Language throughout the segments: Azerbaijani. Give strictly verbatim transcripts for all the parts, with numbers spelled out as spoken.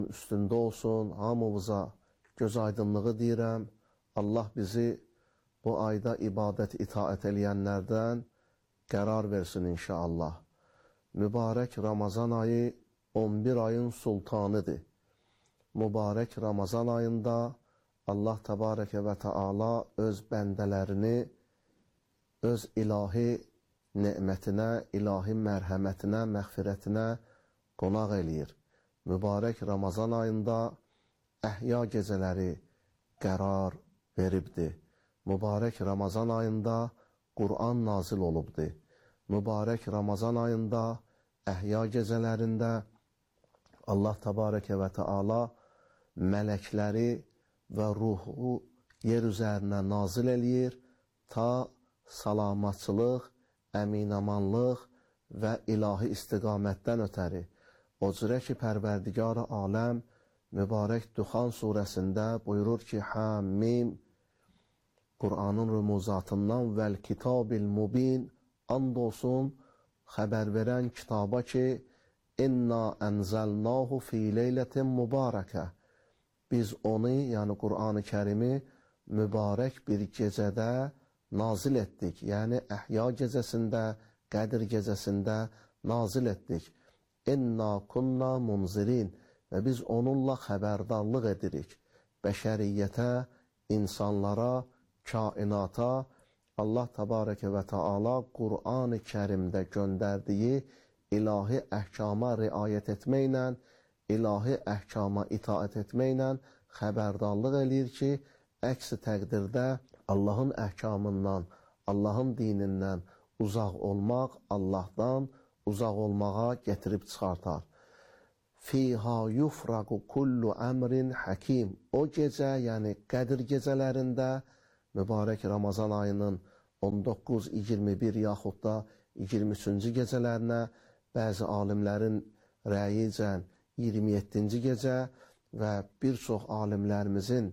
üstündə olsun, hamımıza göz aydınlığı deyirəm. Allah bizi bu ayda ibadət, itaət eləyənlərdən qərar versin inşallah. Mübarək Ramazan ayı on bir ayın sultanıdır. Mübarək Ramazan ayında Allah Təbarəkə və Teala öz bəndələrini öz ilahi nemətinə, ilahi mərhəmətinə, məğfirətinə qonaq eləyir. Mübarək Ramazan ayında əhya gecələri qərar veribdir. Mübarək Ramazan ayında Qur'an nazil olubdur. Mübarək Ramazan ayında əhya gecələrində Allah Təbarəkə və Teala mələkləri və ruhu yer üzərinə nazil eləyir ta salamatçılıq, əminamanlıq və ilahi istiqamətdən ötəri. O cürə ki, Pərverdigar-ı aləm mübarək Duxan surəsində buyurur ki, Həmmim, Qur'anın rümuzatından vəl kitabil mubin, and olsun xəbər verən kitaba ki, İnna ənzəlnahu fi leylətin mübarəkə. Biz onu, yəni Qur'an-ı Kərimi mübarək bir gecədə nazil etdik. Yəni əhya gecəsində, Qədir gecəsində nazil etdik. İnna kunna munzirin. Və biz onunla xəbərdarlıq edirik. Bəşəriyyətə, insanlara, kainata Allah Təbarəkə və Teala Qur'an-ı Kərimdə göndərdiyi ilahi əhkama riayət etməklə, ilahi əhkama itaət etməklə xəbərdarlıq eləyir ki, əksi təqdirdə Allahın əhkamından, Allahın dinindən uzaq olmaq, Allahdan uzaq olmağa gətirib çıxartar. Fiha yufraqu kullu əmrin həkim. O gecə, yəni Qədir gecələrində, mübarək Ramazan ayının on doqquz, iyirmi bir yaxud da iyirmi üçüncü gecələrinə, bəzi alimlərin rəyicən iyirmi yeddinci gecə və bir çox alimlərimizin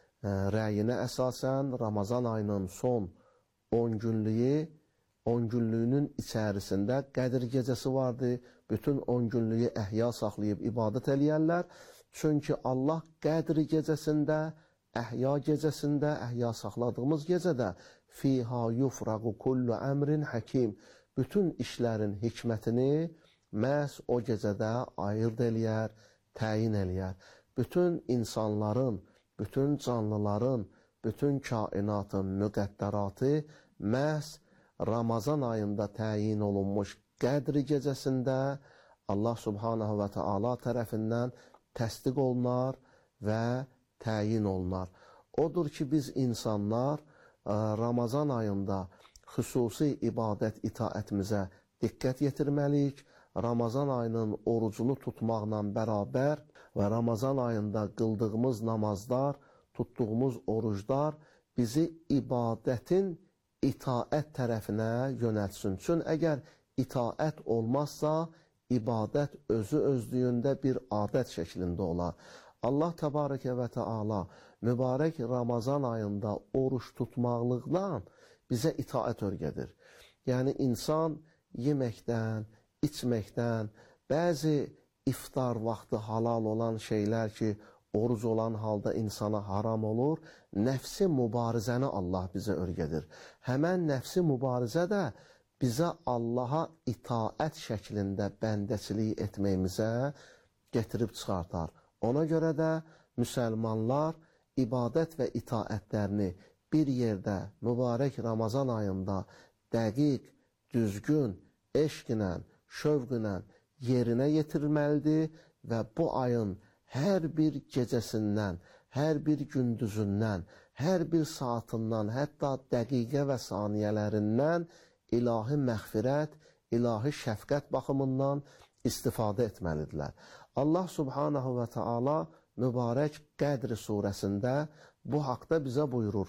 rəyinə əsasən Ramazan ayının son on günlüyü, on günlüyünün içərisində Qədir gecəsi vardı. Bütün on günlüyü əhya saxlayıb ibadət eləyərlər. Çünki Allah Qədir gecəsində, əhya gecəsində, əhya saxladığımız gecədə fiha yufraqu kullu əmrin həkim. Bütün işlərin hikmətini məhz o gecədə ayırd eləyər, təyin eləyər. Bütün insanların, bütün canlıların, bütün kainatın müqəddəratı məhz Ramazan ayında təyin olunmuş Qədri gecəsində Allah Subhanahu və Teala tərəfindən təsdiq olunar və təyin olunar. Odur ki, biz insanlar Ramazan ayında xüsusi ibadət itaətimizə diqqət yetirməliyik. Ramazan ayının orucunu tutmaqla bərabər və Ramazan ayında qıldığımız namazlar, tutduğumuz oruclar bizi ibadətin itaət tərəfinə yönəltsin. Çünki əgər itaət olmazsa, ibadət özü özlüyündə bir adət şəklində olar. Allah Təbarəkə və Teala mübarək Ramazan ayında oruç tutmaqlıqla bizə itaət örgədir. Yəni, insan yeməkdən, içməkdən, bəzi iftar vaxtı halal olan şeylər ki, oruc olan halda insana haram olur, nəfsi mübarizəni Allah bizə örgədir. Həmən nəfsi mübarizə də bizə Allaha itaət şəklində bəndəçilik etməyimizə gətirib çıxartar. Ona görə də müsəlmanlar ibadət və itaətlərini bir yerdə mübarək Ramazan ayında dəqiq, düzgün, eşqlə, şövqlə yerinə yetirilməlidir və bu ayın hər bir gecəsindən, hər bir gündüzündən, hər bir saatından, hətta dəqiqə və saniyələrindən ilahi məğfirət, ilahi şəfqət baxımından istifadə etməlidirlər. Allah Subhanahu və Teala mübarək Qədr surəsində bu haqda bizə buyurur.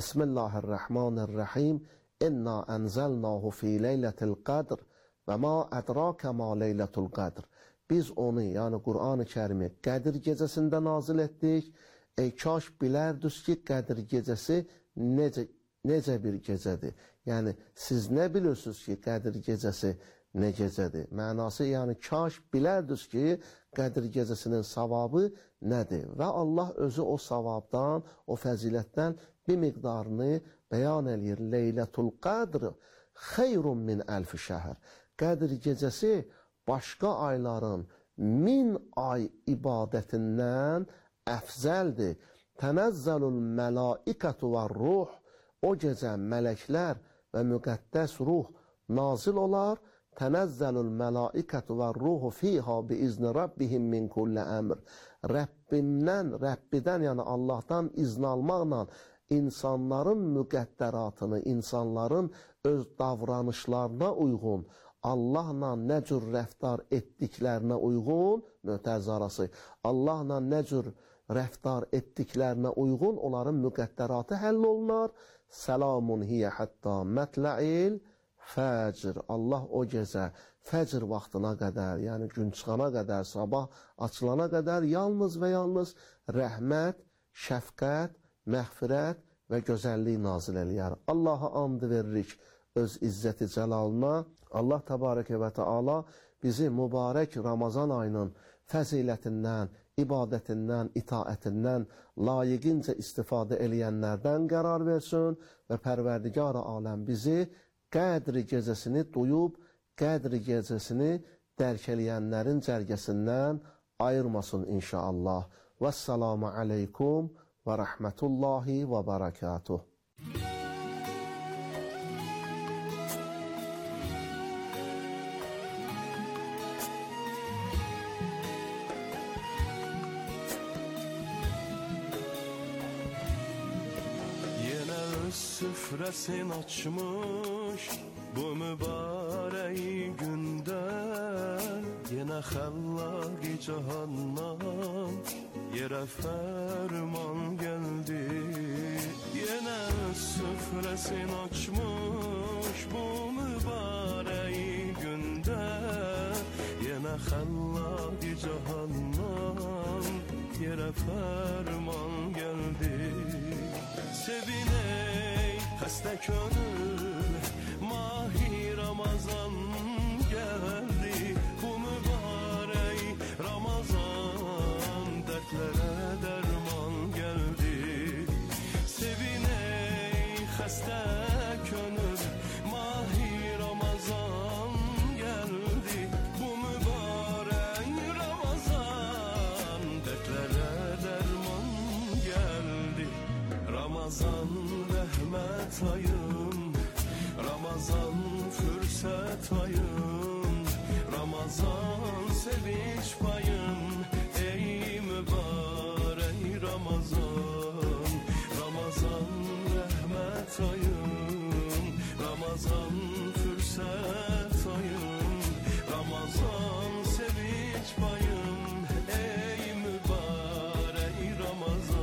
Bismillahirrahmanirrahim. İnna ənzəlnahu fi leylətil qadr və ma ədrakə ma leylətul qadr. Biz onu, yəni Qur'an-ı Kərimi Qədir gecəsində nazil etdik. Ey kaş bilərdiniz ki, Qədir gecəsi necə, necə bir gecədir. Yəni, siz nə bilirsiniz ki, Qədir gecəsi nə gecədir. Mənası, yəni kaş bilərdiniz ki, Qədir gecəsinin savabı nədir? Və Allah özü o savabdan, o fəzilətdən bir miqdarını bəyan eləyir. Leylətul Qadr xeyrun min əlfi şəhər. Qədir gecəsi başqa ayların min ay ibadətindən əfzəldir. Tənəzzəlul mələikətü və ruh. O gecə mələklər və müqəddəs ruh nazil olar. Tənəzzəlul mələikətü və ruhu fiha bi izni rabbihim min kulli əmr. Rəbbimdən, Rəbbidən, yəni Allahdan izn almaqla insanların müqəddəratını, insanların öz davranışlarına uyğun, Allahla nə cür rəftar etdiklərinə uyğun, mütəzarası, Allahla nə cür rəftar etdiklərinə uyğun onların müqəddəratı həll olunar. Səlamun hiyə hətta mətlə'il fəcr. Allah o gecə fəcr vaxtına qədər, yəni gün çıxana qədər, sabah açılana qədər yalnız və yalnız rəhmət, şəfqət, məğfirət və gözəllik nazil eləyər. Allaha and veririk öz izzəti cəlalına. Allah təbarəkə və təala bizi mübarək Ramazan ayının fəzilətindən, ibadətindən, itaətindən layiqincə istifadə eləyənlərdən qərar versin və Pərverdigar-ı aləm bizi Qədr gecəsini duyub, Qədr gecəsini dərk eləyənlərin cərgəsindən ayırmasın inşallah. Vəssalamu aleykum və rəhmətullahi və bərəkatuh. Süfrəsin açmış bu mübarək gündə, yenə xəllaq-i cahandan yerə fərman gəldi. Yenə süfrəsin açmış bu mübarək gündə, yenə xəllaq-i cahandan yerə fərman gəldi. Seviney xəstə könül, mahi Ramazan gəldi. Bu mübarək Ramazan dərdlərə dərman gəldi. Seviney xəstə könül, mahi Ramazan gəldi. Bu mübarək Ramazan dərdlərə dərman gəldi. Ramazan rəhmət ayım, Ramazan fürsət ayım, Ramazan sevinç payım, ey mübarək Ramazan. Ramazan rəhmət ayım, Ramazan fürsət ayım, Ramazan sevinç payım, ey mübarək Ramazan.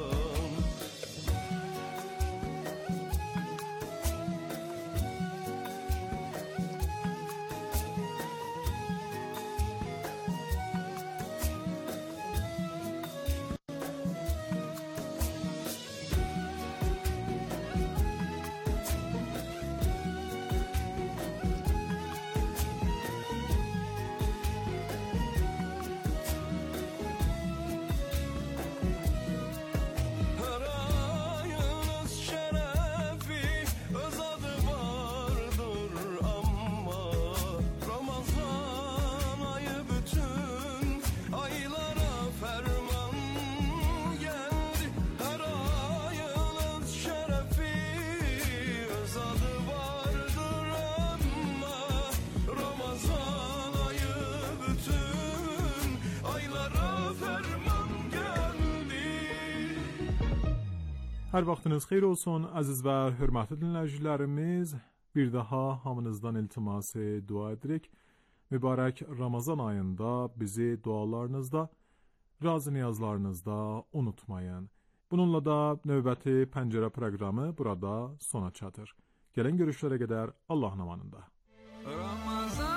Hər vaxtınız xeyir olsun əziz və hörmətli dinləyicilərimiz. Bir daha hamınızdan iltiması dua edirik. Mübarək Ramazan ayında bizi dualarınızda, razı niyazlarınızda unutmayın. Bununla da növbəti pəncərə proqramı burada sona çatır. Gələn görüşlərə qədər Allahın amanında. Ramazan,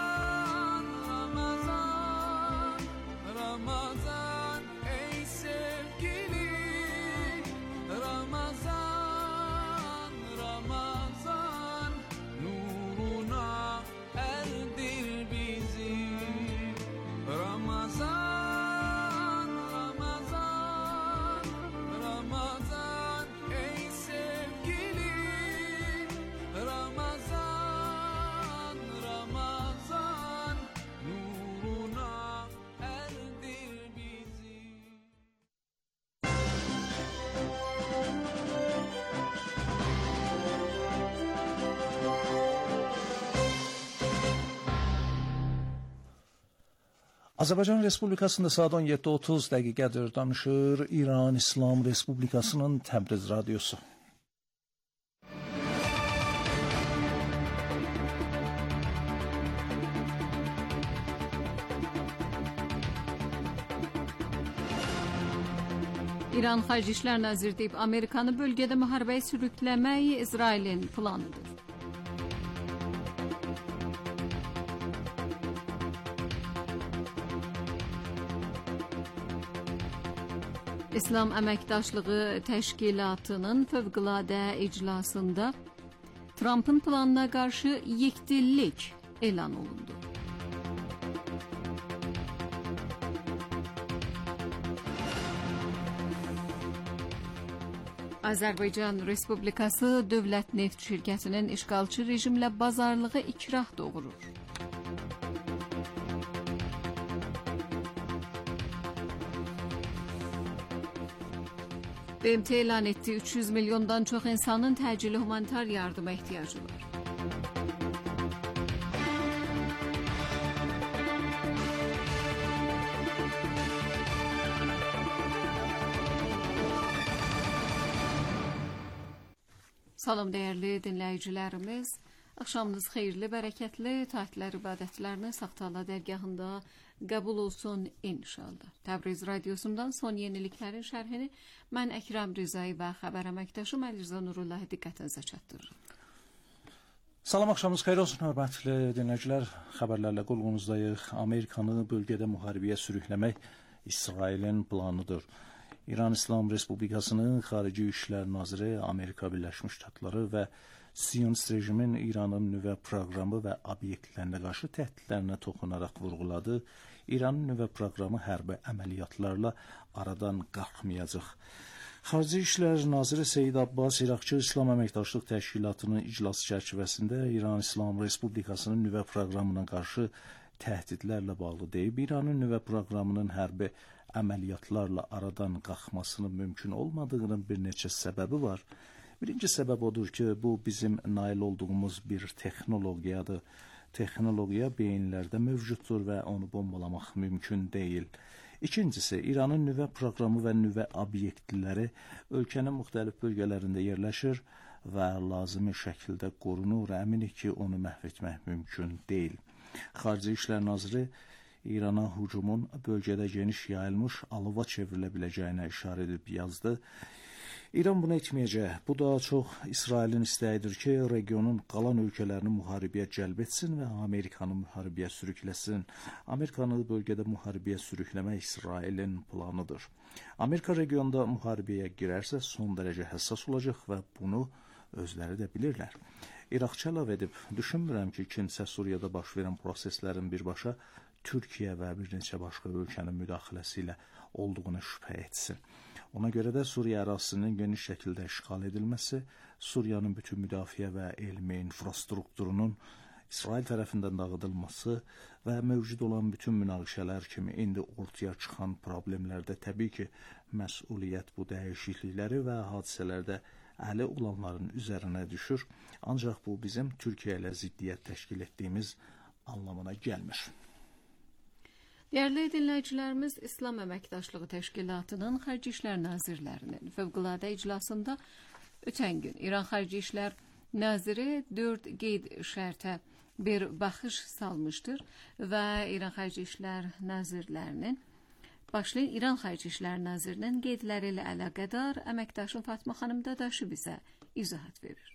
Ramazan, Ramazan ey sevgili, Ramazan, Ramazan nuruna el Azərbaycan Respublikasında saat on yeddi otuz dəqiqədir, danışır İran İslam Respublikasının Təbriz radiosu. İran Xarici İşlər Naziri deyib, Amerikanı bölgədə müharibəyə sürükləmək İsrailin planıdır. İslam Əməkdaşlığı Təşkilatının fövqəladə iclasında Trump'ın planına qarşı yekdillik elan olundu. Azərbaycan Respublikası Dövlət Neft Şirkətinin işğalçı rejimlə bazarlığı ikrah doğurur. B M T elan etdi, üç yüz milyondan çox insanın təcili humanitar yardıma ehtiyacı var. Salam dəyərli dinləyicilərimiz, axşamınız xeyirli, bərəkətli, taatlər ibadətlərini Sağtala dərgahında qəbul olsun inşallah. Təbriz radiosundan son yeniliklərin şərhini mən Əkrəm Rizai və xəbər əməkdaşım Əlirza Nurullahi diqqətinizə çatdırırım. Salam, axşamınız xeyir olsun, hörmətli dinləyicilər. Xəbərlərlə qulğunuzdayıq. Amerikanı bölgədə müharibəyə sürükləmək İsrailin planıdır. İran İslam Respublikasının Xarici İşlər Naziri Amerika Birləşmiş Ştatları və Siyonist rejimin İranın nüvə proqramı və obyektlərinə qarşı təhdidlərinə toxunaraq vurğuladı. İranın nüvə proqramı hərbi əməliyyatlarla aradan qalxmayacaq. Xarici İşlər Naziri Seyid Abbas İraqçı İslam Əməkdaşlıq Təşkilatının iclası çərçivəsində İran İslam Respublikasının nüvə proqramına qarşı təhdidlərlə bağlı deyib, İranın nüvə proqramının hərbi əməliyyatlarla aradan qalxmasının mümkün olmadığının bir neçə səbəbi var. Birinci səbəb odur ki, bu bizim nail olduğumuz bir texnologiyadır. Texnologiya beyinlərdə mövcuddur və onu bombalamaq mümkün deyil. İkincisi, İranın nüvə proqramı və nüvə obyektləri ölkənin müxtəlif bölgələrində yerləşir və lazımi şəkildə qorunur. Əminik ki, onu məhv etmək mümkün deyil. Xarici İşlər Naziri İrana hücumun bölgədə geniş yayılmış alova çevrilə biləcəyinə işarə edib yazdı. İran bunu etməyəcək. Bu da çox İsrailin istəyidir ki, regionun qalan ölkələrini müharibəyə cəlb etsin və Amerikanı müharibəyə sürükləsin. Amerikanı bölgədə müharibəyə sürükləmək İsrailin planıdır. Amerika regionda müharibəyə girərsə son dərəcə həssas olacaq və bunu özləri də bilirlər. İraqçı əlavə edib, düşünmürəm ki, kimsə Suriyada baş verən proseslərin birbaşa Türkiyə və bir neçə başqa ölkənin müdaxiləsi ilə olduğunu şübhə etsin. Ona görə də Suriya ərazisinin geniş şəkildə işğal edilməsi, Suriyanın bütün müdafiə və elmi infrastrukturunun İsrail tərəfindən dağıdılması və mövcud olan bütün münaqişələr kimi indi ortaya çıxan problemlərdə təbii ki, məsuliyyət bu dəyişiklikləri və hadisələrdə əli olanların üzərinə düşür. Ancaq bu bizim Türkiyə ilə ziddiyyət təşkil etdiyimiz anlamına gəlmir. Dəyərli dinləyicilərimiz, İslam Əməkdaşlığı Təşkilatının Xarici İşlər Nazirlərinin fövqəladə iclasında ötən gün İran Xarici İşlər Naziri dörd qeyd şərtə bir baxış salmışdır və İran Xarici İşlər Nazirlərinin başlayın İran Xarici İşlər Nazirinin qeydləri ilə əlaqədar əməkdaşım Fatma xanım Dadaşı bizə izahat verir.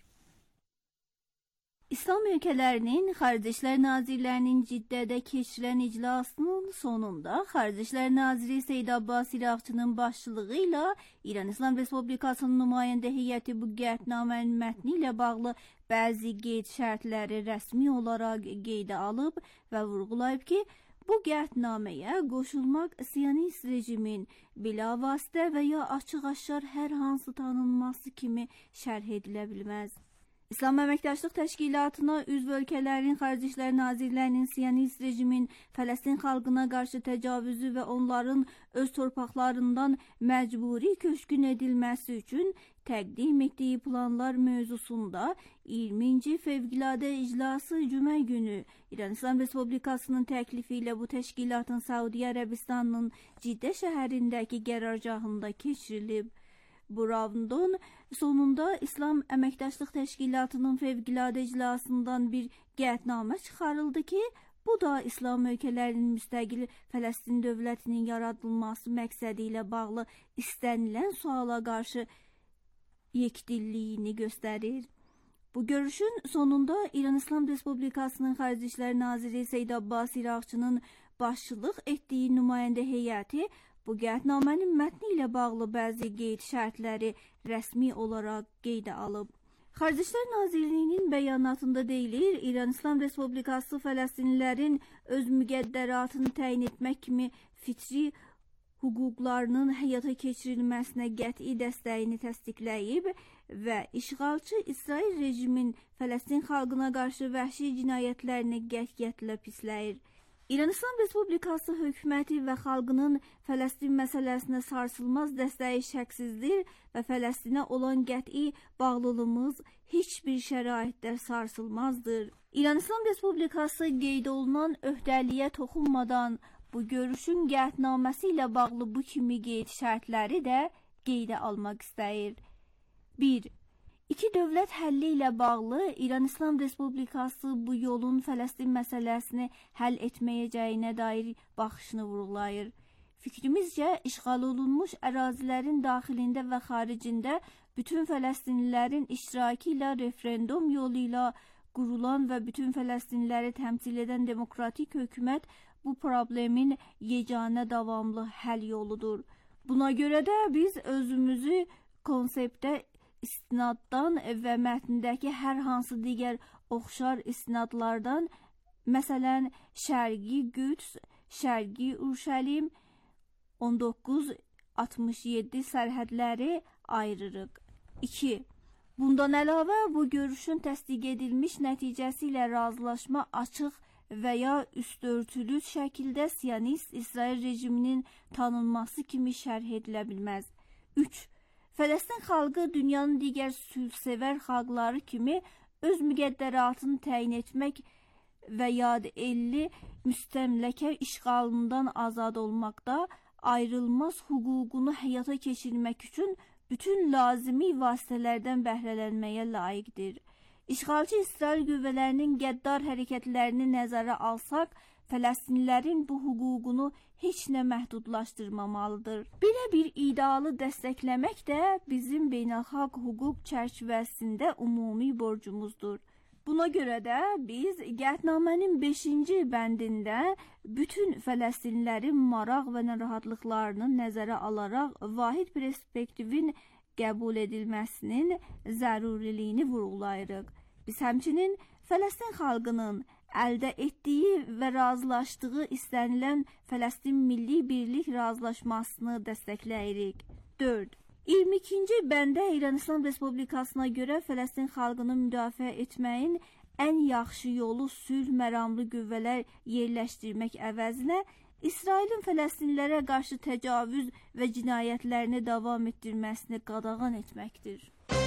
İslam ölkələrinin Xarici İşlər Nazirlərinin Ciddədə keçirilən iclasının sonunda Xarici İşlər Naziri Seyid Abbas İraqçının başçılığı ilə İran İslam Respublikasının nümayəndə heyəti bu qətnamənin mətni ilə bağlı bəzi qeyd şərtləri rəsmi olaraq qeydə alıb və vurğulayıb ki, bu qətnaməyə qoşulmaq Siyonist rejimin bilavasitə və ya açıq-aşkar hər hansı tanınması kimi şərh edilə bilməz. İslam Əməkdaşlıq Təşkilatına üzv ölkələrin Xarici İşlər Nazirlərinin Siyonist rejimin Fələstin xalqına qarşı təcavüzü və onların öz torpaqlarından məcburi köçkün edilməsi üçün təqdim etdiyi planlar mövzusunda iyirminci Fövqəladə İclası Cümə günü İran İslam Respublikasının təklifi ilə bu təşkilatın Saudiya Ərəbistanının Ciddə şəhərindəki qərargahında keçirilib. Bu raundun sonunda İslam Əməkdaşlıq Təşkilatının Fövqəladə İclasından bir qətnamə çıxarıldı ki, bu da İslam ölkələrinin müstəqil Fələstin dövlətinin yaradılması məqsədi ilə bağlı istənilən suala qarşı yekdilliyini göstərir. Bu görüşün sonunda İran İslam Respublikasının Xarici İşlər Naziri Seyid Abbas İraqçının başçılıq etdiyi nümayəndə heyəti bu qətnamənin mətni ilə bağlı bəzi qeyd şərtləri rəsmi olaraq qeydə alıb. Xarici İşlər Nazirliyinin bəyanatında deyilir, İran İslam Respublikası Fələstinlilərin öz müqəddəratını təyin etmək kimi fitri hüquqlarının həyata keçirilməsinə qəti dəstəyini təsdiqləyib və işğalçı İsrail rejimin Fələstin xalqına qarşı vəhşi cinayətlərini qətiyyətlə pisləyir. İran İslam Respublikası hökuməti və xalqının Fələstin məsələsinə sarsılmaz dəstəyi şəksizdir və Fələstinə olan qəti bağlılığımız heç bir şəraitdə sarsılmazdır. İran İslam Respublikası qeyd olunan öhdəliyə toxunmadan bu görüşün qətnaməsi ilə bağlı bu kimi qeyd şərtləri də qeydə almaq istəyir. bir. İki dövlət həlli ilə bağlı İran İslam Respublikası bu yolun Fələstin məsələsini həll etməyəcəyinə dair baxışını vurğulayır. Fikrimizcə, işğal olunmuş ərazilərin daxilində və xaricində bütün Fələstinlilərin iştirakı ilə referendum yolu ilə qurulan və bütün Fələstinliləri təmsil edən demokratik hökumət bu problemin yeganə davamlı həll yoludur. Buna görə də biz özümüzü konseptə istinaddan və mətndəki hər hansı digər oxşar istinadlardan, məsələn, Şərqi Qüds, Şərqi Urşəlim, on doqquz altmış yeddi sərhədləri ayırırıq. iki. Bundan əlavə, bu görüşün təsdiq edilmiş nəticəsi ilə razılaşma açıq və ya üstörtülü şəkildə Siyonist İsrail rejiminin tanınması kimi şərh edilə bilməz. üç. Fələstin xalqı dünyanın digər sülhsevər xalqları kimi öz müqəddəratını təyin etmək və ya elli müstəmləkə işğalından azad olmaqda ayrılmaz hüququnu həyata keçirmək üçün bütün lazımi vasitələrdən bəhrələnməyə layiqdir. İşğalçı İsrail qüvvələrinin qəddar hərəkətlərini nəzərə alsaq, Fələstinlilərin bu hüququnu heç nə məhdudlaşdırmamalıdır. Belə bir idealı dəstəkləmək də bizim beynəlxalq hüquq çərçivəsində ümumi borcumuzdur. Buna görə də biz qətnamənin beşinci bəndində bütün Fələstinlilərin maraq və narahatlıqlarını nəzərə alaraq vahid perspektivin qəbul edilməsinin zəruriliyini vurğulayırıq. Biz həmçinin Fələstin xalqının əldə etdiyi və razılaşdığı istənilən Fələstin Milli Birlik razılaşmasını dəstəkləyirik. dörd. iyirmi ikinci bəndə İran İslam Respublikasına görə Fələstin xalqını müdafiə etməyin ən yaxşı yolu sülh məramlı qüvvələr yerləşdirmək əvəzinə İsrailin Fələstinlilərə qarşı təcavüz və cinayətlərini davam etdirməsini qadağan etməkdir.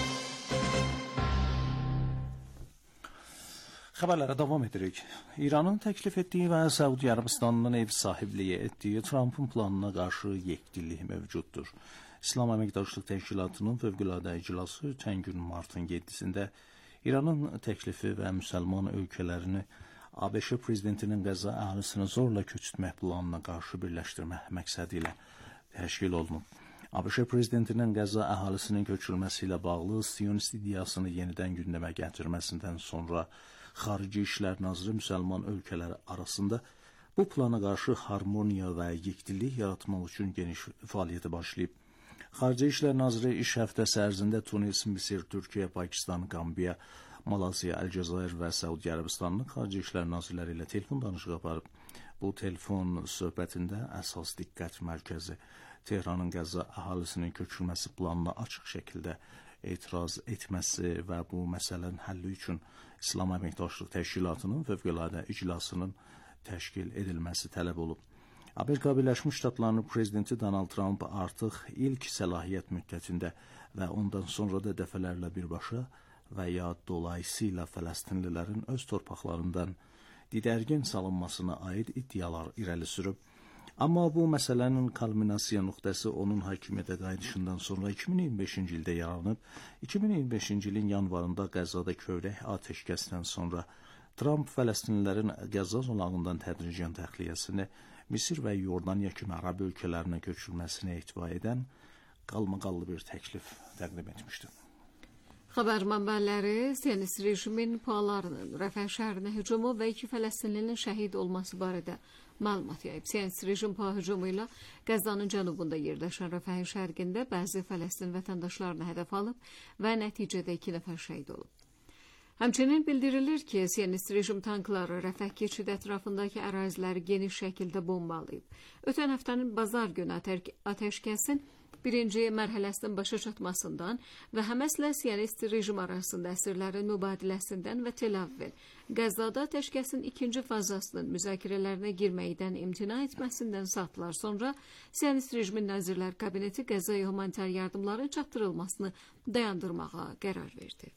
Xəbərlərə davam edirik. İranın təklif etdiyi və Səudiyyə Ərəbistanının ev sahibliyi etdiyi Trumpın planına qarşı yekdillik mövcuddur. İslam Əməkdaşlıq Təşkilatının fövqəladə iclası ötən gün martın yeddisində İranın təklifi və müsəlman ölkələrini ABŞ prezidentinin Qəzza əhalisini zorla köçürtmək planına qarşı birləşdirmək məqsədi ilə təşkil olunub. ABŞ prezidentinin Qəzza əhalisinin köçürülməsi ilə bağlı Siyonist ideyasını yenidən gündəmə gətirməsindən sonra Xarici İşlər Naziri müsəlman ölkələri arasında bu plana qarşı harmoniya və yekdillik yaratmaq üçün geniş fəaliyyəti başlayıb. Xarici İşlər Naziri iş həftəsi ərzində Tunis, Misir, Türkiyə, Pakistan, Qambiya, Malayziya, Əlcəzair və Səudiyyə Ərəbistanının Xarici İşlər Nazirləri ilə telefon danışığı aparıb. Bu telefon söhbətində əsas diqqət mərkəzi Tehranın Qəzza əhalisinin köçürülməsi planına açıq şəkildə etiraz etməsi və bu məsələnin həlli üçün İslam Əməkdaşlıq Təşkilatının fövqəladə iclasının təşkil edilməsi tələb olub. Amerika Birləşmiş Ştatlarının prezidenti Donald Trump artıq ilk səlahiyyət müddətində və ondan sonra da dəfələrlə birbaşa və ya dolayısıyla Fələstinlilərin öz torpaqlarından didərgin salınmasına aid iddialar irəli sürüb. Amma bu məsələnin kulminasiya nöqtəsi onun hakimiyyətə qayıdışından sonra iki min iyirmi beşinci ildə yaranıb. iki min iyirmi beşinci ilin yanvarında Qəzzada kövrək atəşkəsdən sonra Trump Fələstinlilərin Qəzza zolağından tədricən təxliyəsini Misir və Yordaniya kimi ərəb ölkələrinə köçürülməsini etibar edən qalmaqallı bir təklif təqdim etmişdi. Xəbər mənbələri Siyonist rejimin PUA-larının Rəfah şəhərinə hücumu və iki Fələstinlinin şəhid olması barədə məlumat yayıb. Siyonist rejim PUA hücumu ilə Qəzzanın cənubunda yerləşən Rəfah şərqində bəzi Fələstin vətəndaşlarını hədəf alıb və nəticədə iki nəfər şəhid olub. Həmçinin bildirilir ki, Siyonist rejim tankları Rəfah keçidi ətrafındakı əraziləri geniş şəkildə bombalayıb. Ötən həftənin bazar günü atəşkəsin birinci mərhələsinin başa çatmasından və Həməslə Siyonist rejim arasında əsirlərin mübadiləsindən və Tel Avivin Qəzzada atəşkəsin ikinci fazasının müzakirələrinə girməkdən imtina etməsindən saatlar sonra Siyonist rejimin Nazirlər Kabineti Qəzzaya humanitar yardımların çatdırılmasını dayandırmağa qərar verdi.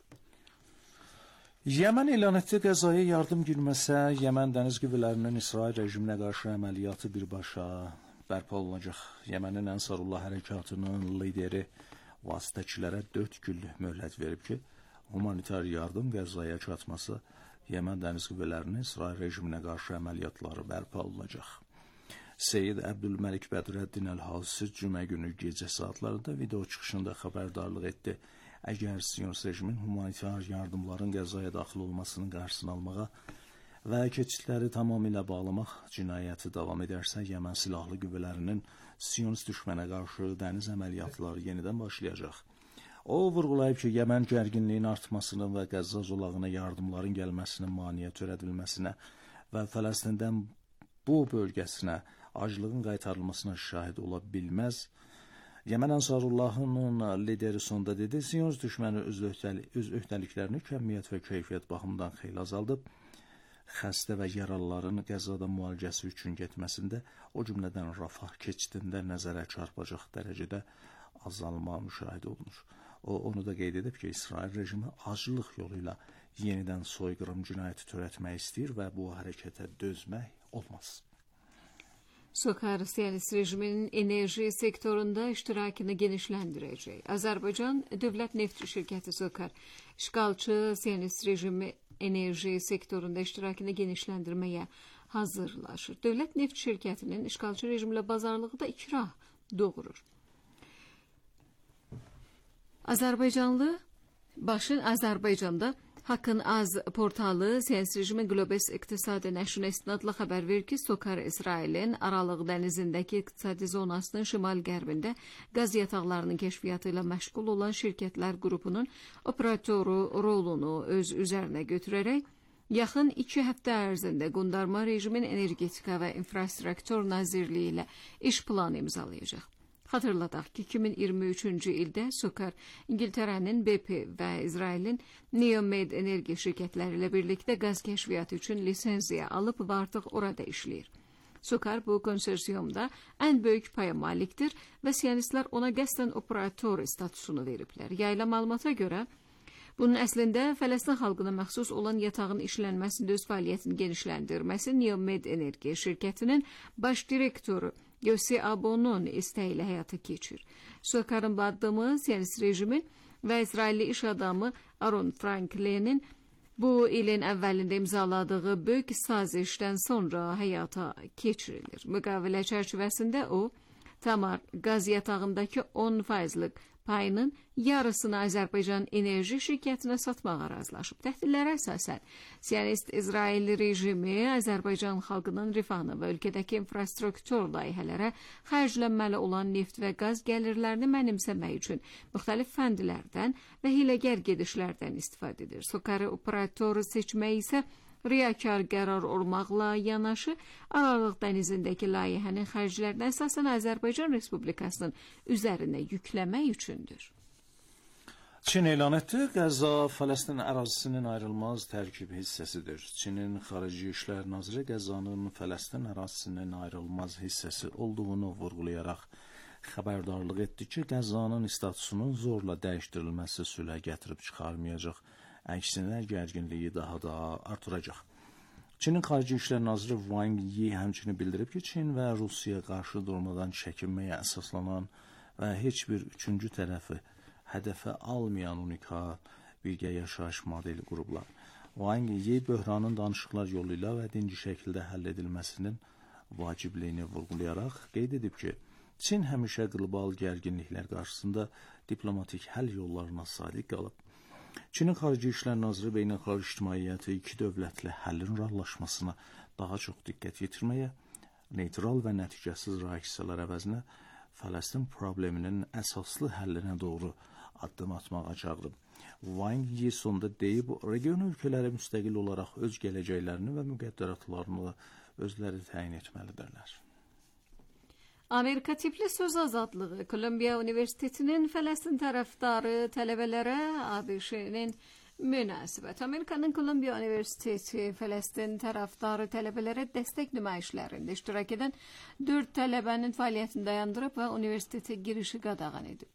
Yemen elan etdi Qəzzaya yardım girməsə, Yemen dəniz qüvvələrinin İsrail rejiminə qarşı əməliyyatı birbaşa bərpa olunacaq. Yemenin Ənsarullah hərəkatının lideri vasitəçilərə dörd günlük möhlət verib ki, humanitar yardım Qəzzaya çatması Yemen dəniz qüvvələrinin İsrail rejiminə qarşı əməliyyatları bərpa olunacaq. Seyyid Əbdülməlik Bədrəddin Əl-Hasi cümə günü gecə saatlarında video çıxışında xəbərdarlıq etdi. Əgər Siyonist rejimin humanitar yardımların Qəzzaya daxil olmasının qarşısını almağa və keçidləri tamamilə bağlamaq cinayəti davam edərsə, Yemen silahlı qüvvələrinin Siyonist düşmənə qarşı dəniz əməliyyatları yenidən başlayacaq. O vurğulayıb ki, Yemen gərginliyin artmasının və Qəzza zolağına yardımların gəlməsinin maneə törədilməsinə və Fələstindən bu bölgəsinə aclığın qaytarılmasına şahid ola bilməz. Yemen Ənsarullahının lideri sonda dedi, Siyonist düşməni öz, öhdəlik, öz öhdəliklərini kəmiyyət və keyfiyyət baxımından xeyli azaldıb, xəstə və yaralıların Qəzzada müalicəsi üçün getməsində, o cümlədən Rafah keçidində nəzərə çarpacaq dərəcədə azalma müşahidə olunur. O, onu da qeyd edib ki, İsrail rejimi aclıq yolu ilə yenidən soyqırım cinayəti törətmək istəyir və bu hərəkətə dözmək olmaz. SOCAR, Siyonist rejiminin enerji sektorunda iştirakını genişləndirəcək. Azərbaycan Dövlət Neft Şirkəti SOCAR, işğalçı Siyonist rejimi enerji sektorunda iştirakını genişləndirməyə hazırlaşır. Dövlət Neft Şirkətinin işğalçı rejimlə bazarlığı da ikrah doğurur. Azərbaycanlı başın Azərbaycanda Haqqın Az portalı Siyonist rejimin Globes İqtisadi Nəşrinə istinadla xəbər verir ki, SOCAR İsrailin Aralıq dənizindəki iqtisadi zonasının şimal-qərbində qaz yataqlarının kəşfiyyatı ilə məşğul olan şirkətlər qrupunun operatoru rolunu öz üzərinə götürərək yaxın iki həftə ərzində qondarma rejimin Energetika və İnfrastruktur Nazirliyi ilə iş planı imzalayacaq. Xatırladaq ki, iki min iyirmi üçüncü ildə SOCAR İngiltərənin B P və İsrailin Neomed enerji şirkətləri ilə birlikdə qaz kəşfiyyatı üçün lisenziya alıb və artıq orada işləyir. SOCAR bu konsorsiyumda ən böyük paya malikdir və siyonistlər ona qəsdən operator statusunu veriblər. Yayılan məlumata görə, bunun əslində Fələstin xalqına məxsus olan yatağın işlənməsində öz fəaliyyətini genişləndirməsi Neomed enerji şirkətinin baş direktoru Yossi Abonun istəyi ilə həyata keçir. SOCAR'ın addımı Siyonist rejimin və İsrailli iş adamı Aron Franklin'in bu ilin əvvəlində imzaladığı böyük sazişdən sonra həyata keçirilir. Müqavilə çərçivəsində o, Tamar qaz yatağındakı on faizlik payının yarısını Azərbaycan enerji şirkətinə satmağa razılaşıb. Təhdidlərə əsasən, Siyonist İsrail rejimi Azərbaycan xalqının rifahını və ölkədəki infrastruktur layihələrə xərclənməli olan neft və qaz gəlirlərini mənimsəmək üçün müxtəlif fəndlərdən və hiləgər gedişlərdən istifadə edir. SOCAR operatoru seçmək isə riyakar qərar olmaqla yanaşı Aralıq dənizindəki layihənin xərclərini əsasən Azərbaycan Respublikasının üzərinə yükləmək üçündür. Çin elan etdi, Qəzza Fələstin ərazisinin ayrılmaz tərkib hissəsidir. Çinin Xarici İşlər Naziri Qəzzanın Fələstin ərazisinin ayrılmaz hissəsi olduğunu vurğulayaraq xəbərdarlıq etdi ki, Qəzzanın statusunun zorla dəyişdirilməsi sülhə gətirib çıxarmayacaq, əksinə gərginliyi daha da artıracaq. Çinin Xarici İşlər Naziri Wang Yi həmçinin bildirib ki, Çin və Rusiya qarşı durmadan çəkinməyə əsaslanan və heç bir üçüncü tərəfi hədəfə almayan unikal birgə yaşayış modeli qurublar. Wang Yi böhranın danışıqlar yolu ilə və dinci şəkildə həll edilməsinin vacibliyini vurğulayaraq qeyd edib ki, Çin həmişə qlobal gərginliklər qarşısında diplomatik həll yollarına sadiq qalıb. Çinin Xarici İşlər Naziri beynəlxalq ictimaiyyəti iki dövlətli həllin reallaşmasına daha çox diqqət yetirməyə, neytral və nəticəsiz reaksiyalar əvəzinə Fələstin probleminin əsaslı həllinə doğru addım atmağa çağırıb. Wang Yi sonda deyib, region ölkələri müstəqil olaraq öz gələcəklərini və müqəddəratlarını özləri təyin etməlidirlər. Amerika tipli söz azadlığı Kolumbiya Üniversitesi'nin Fələstin tərəfdarı tələbələrə A B Ş'nin münasibət. Amerikanın Kolumbiya Üniversitesi Fələstin tərəfdarı tələbələrə dəstək nümayişlərində iştirak edən dörd tələbənin fəaliyyətini dayandırıb və universitetə girişi qadağan edib.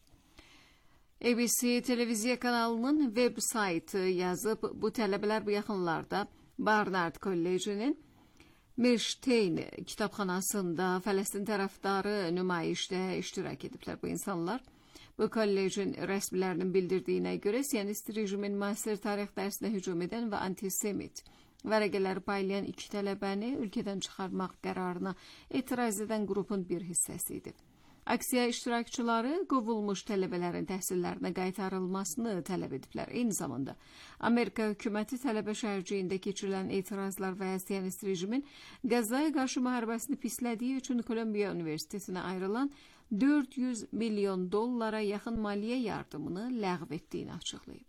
A B C televiziya kanalının web saytı yazıb, bu tələbələr bu yaxınlarda Barnard Kollecinin Mirstein kitabxanasında Fələstin tərəfdarı nümayişdə iştirak ediblər. Bu insanlar bu kollecin rəsmilərinin bildirdiyinə görə Siyonist rejimin müasir tarix dərsinə hücum edən və antisemit vərəqələri paylayan iki tələbəni ülkədən çıxarmaq qərarına etiraz edən qrupun bir hissəsi idi. Aksiya iştirakçıları qovulmuş tələbələrin təhsillərinə qaytarılmasını tələb ediblər. Eyni zamanda Amerika hökuməti tələbə şəhərciyində keçirilən etirazlar və Siyonist rejimin Qəzzaya qarşı müharibəsini pislədiyi üçün Kolumbiya Üniversitesinə ayrılan dörd yüz milyon dollara yaxın maliyyə yardımını ləğv etdiyini açıqlayıb.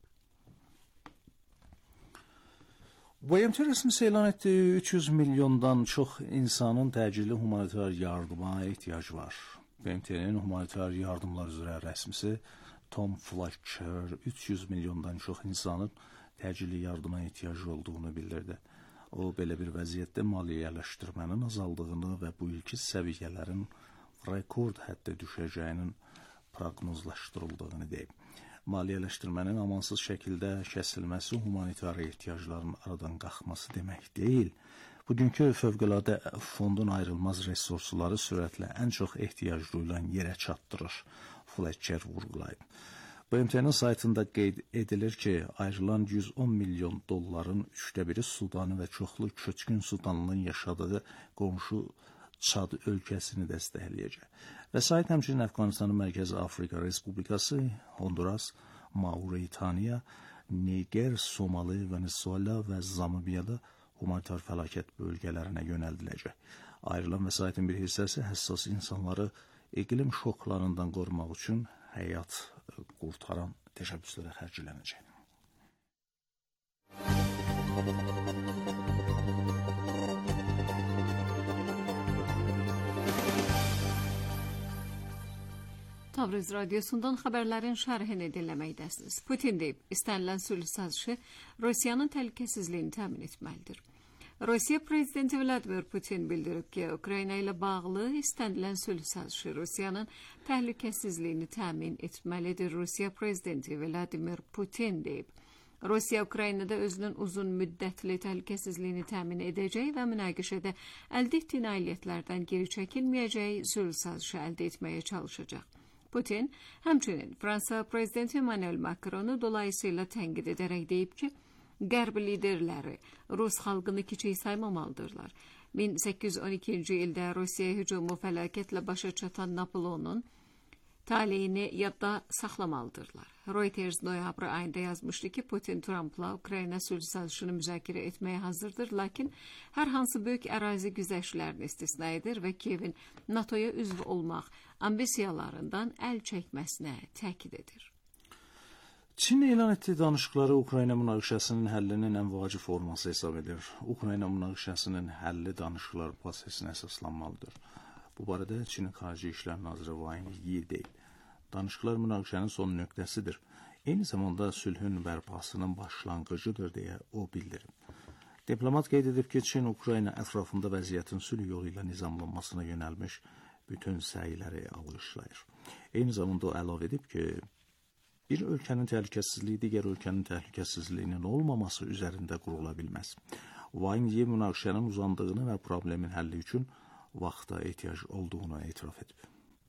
B M T rəsmisi elan etdiyi üç yüz milyondan çox insanın təcili humanitar yardıma ehtiyacı var. B M T'nin humanitar yardımlar üzrə rəsmisi Tom Fletcher üç yüz milyondan çox insanın təcili yardıma ehtiyacı olduğunu bildirdi. O, belə bir vəziyyətdə maliyyələşdirmənin azaldığını və bu ilki səviyyələrin rekord həddə düşəcəyinin proqnozlaşdırıldığını deyib. Maliyyələşdirmənin amansız şəkildə kəsilməsi humanitar ehtiyacların aradan qalxması demək deyil. Bugünkü fövqəladə fondun ayrılmaz resursları sürətlə ən çox ehtiyac duyulan yerə çatdırır, Fletcher vurğulayıb. B M T'nin saytında qeyd edilir ki, ayrılan yüz on milyon dolların üçdə biri Sudanı və çoxlu köçkün Sudanlının yaşadığı qonşu Çad ölkəsini dəstəkləyəcək. Vəsait həmçinin Əfqanistanın Mərkəzi Afrika Respublikası, Honduras, Mauritaniya, Niger, Somali, Venezuela və Zamibiyada humanitar fəlakət bölgələrinə yönəldiləcək. Ayrılan vəsaitin bir hissəsi həssas insanları iqlim şoklarından qorumaq üçün həyat qurtaran təşəbbüslərə xərclənəcək. Tabriz Radyosu'ndan xəbərlərin şərhini dinləməkdəsiniz. Putin deyib, istənilən sülh sazişi Rusiyanın təhlükəsizliyini təmin etməlidir. Rusiya Prezidenti Vladimir Putin bildirib ki, Ukrayna ilə bağlı istənilən sülh sazişi Rusiyanın təhlükəsizliyini təmin etməlidir. Rusiya Prezidenti Vladimir Putin deyib. Rusiya Ukraynada özünün uzun müddətli təhlükəsizliyini təmin edəcək və münaqişədə əldə etdiyi nailiyyətlərdən geri çəkilməyəcək sülh sazişi əldə etməyə çalışacaq. Putin həmçinin Fransa Prezidenti Emmanuel Macronu dolayısıyla tənqid edərək deyib ki, Qərb liderləri Rus xalqını kiçik saymamalıdırlar. min səkkiz yüz on ikinci ildə Rusiya hücumu fəlakətlə başa çatan Napoleonun taleyini yadda saxlamalıdırlar. Reuters noyabr ayında yazmışdı ki, Putin Trump'la Ukrayna sülh sazişini müzakirə etməyə hazırdır, lakin hər hansı böyük ərazi güzəştlərini istisna edir və Kiyevin NATO'ya üzv olmaq ambisiyalarından əl çəkməsinə təkid edir. Çin elan etdiyi danışıqları Ukrayna münaqişəsinin həllinin ən vacib forması hesab edir. Ukrayna münaqişəsinin həlli danışıqlar prosesinə əsaslanmalıdır. Bu barədə Çinin Xarici İşlər Naziri Wang Yi deyib. Danışıqlar münaqişənin son nöqtəsidir. eyni zamanda sülhün bərpasının başlanğıcıdır deyə o bildirib. Diplomat qeyd edib ki, Çin Ukrayna ətrafında vəziyyətin sülh yolu ilə nizamlanmasına yönəlmiş bütün səyləri alqışlayır. Eyni zamanda o əlavə edib ki, bir ölkənin təhlükəsizliyi digər ölkənin təhlükəsizliyinin olmaması üzərində qurula bilməz. Wang Yi münaqişənin uzandığını və problemin həlli üçün vaxta ehtiyac olduğunu etiraf edib.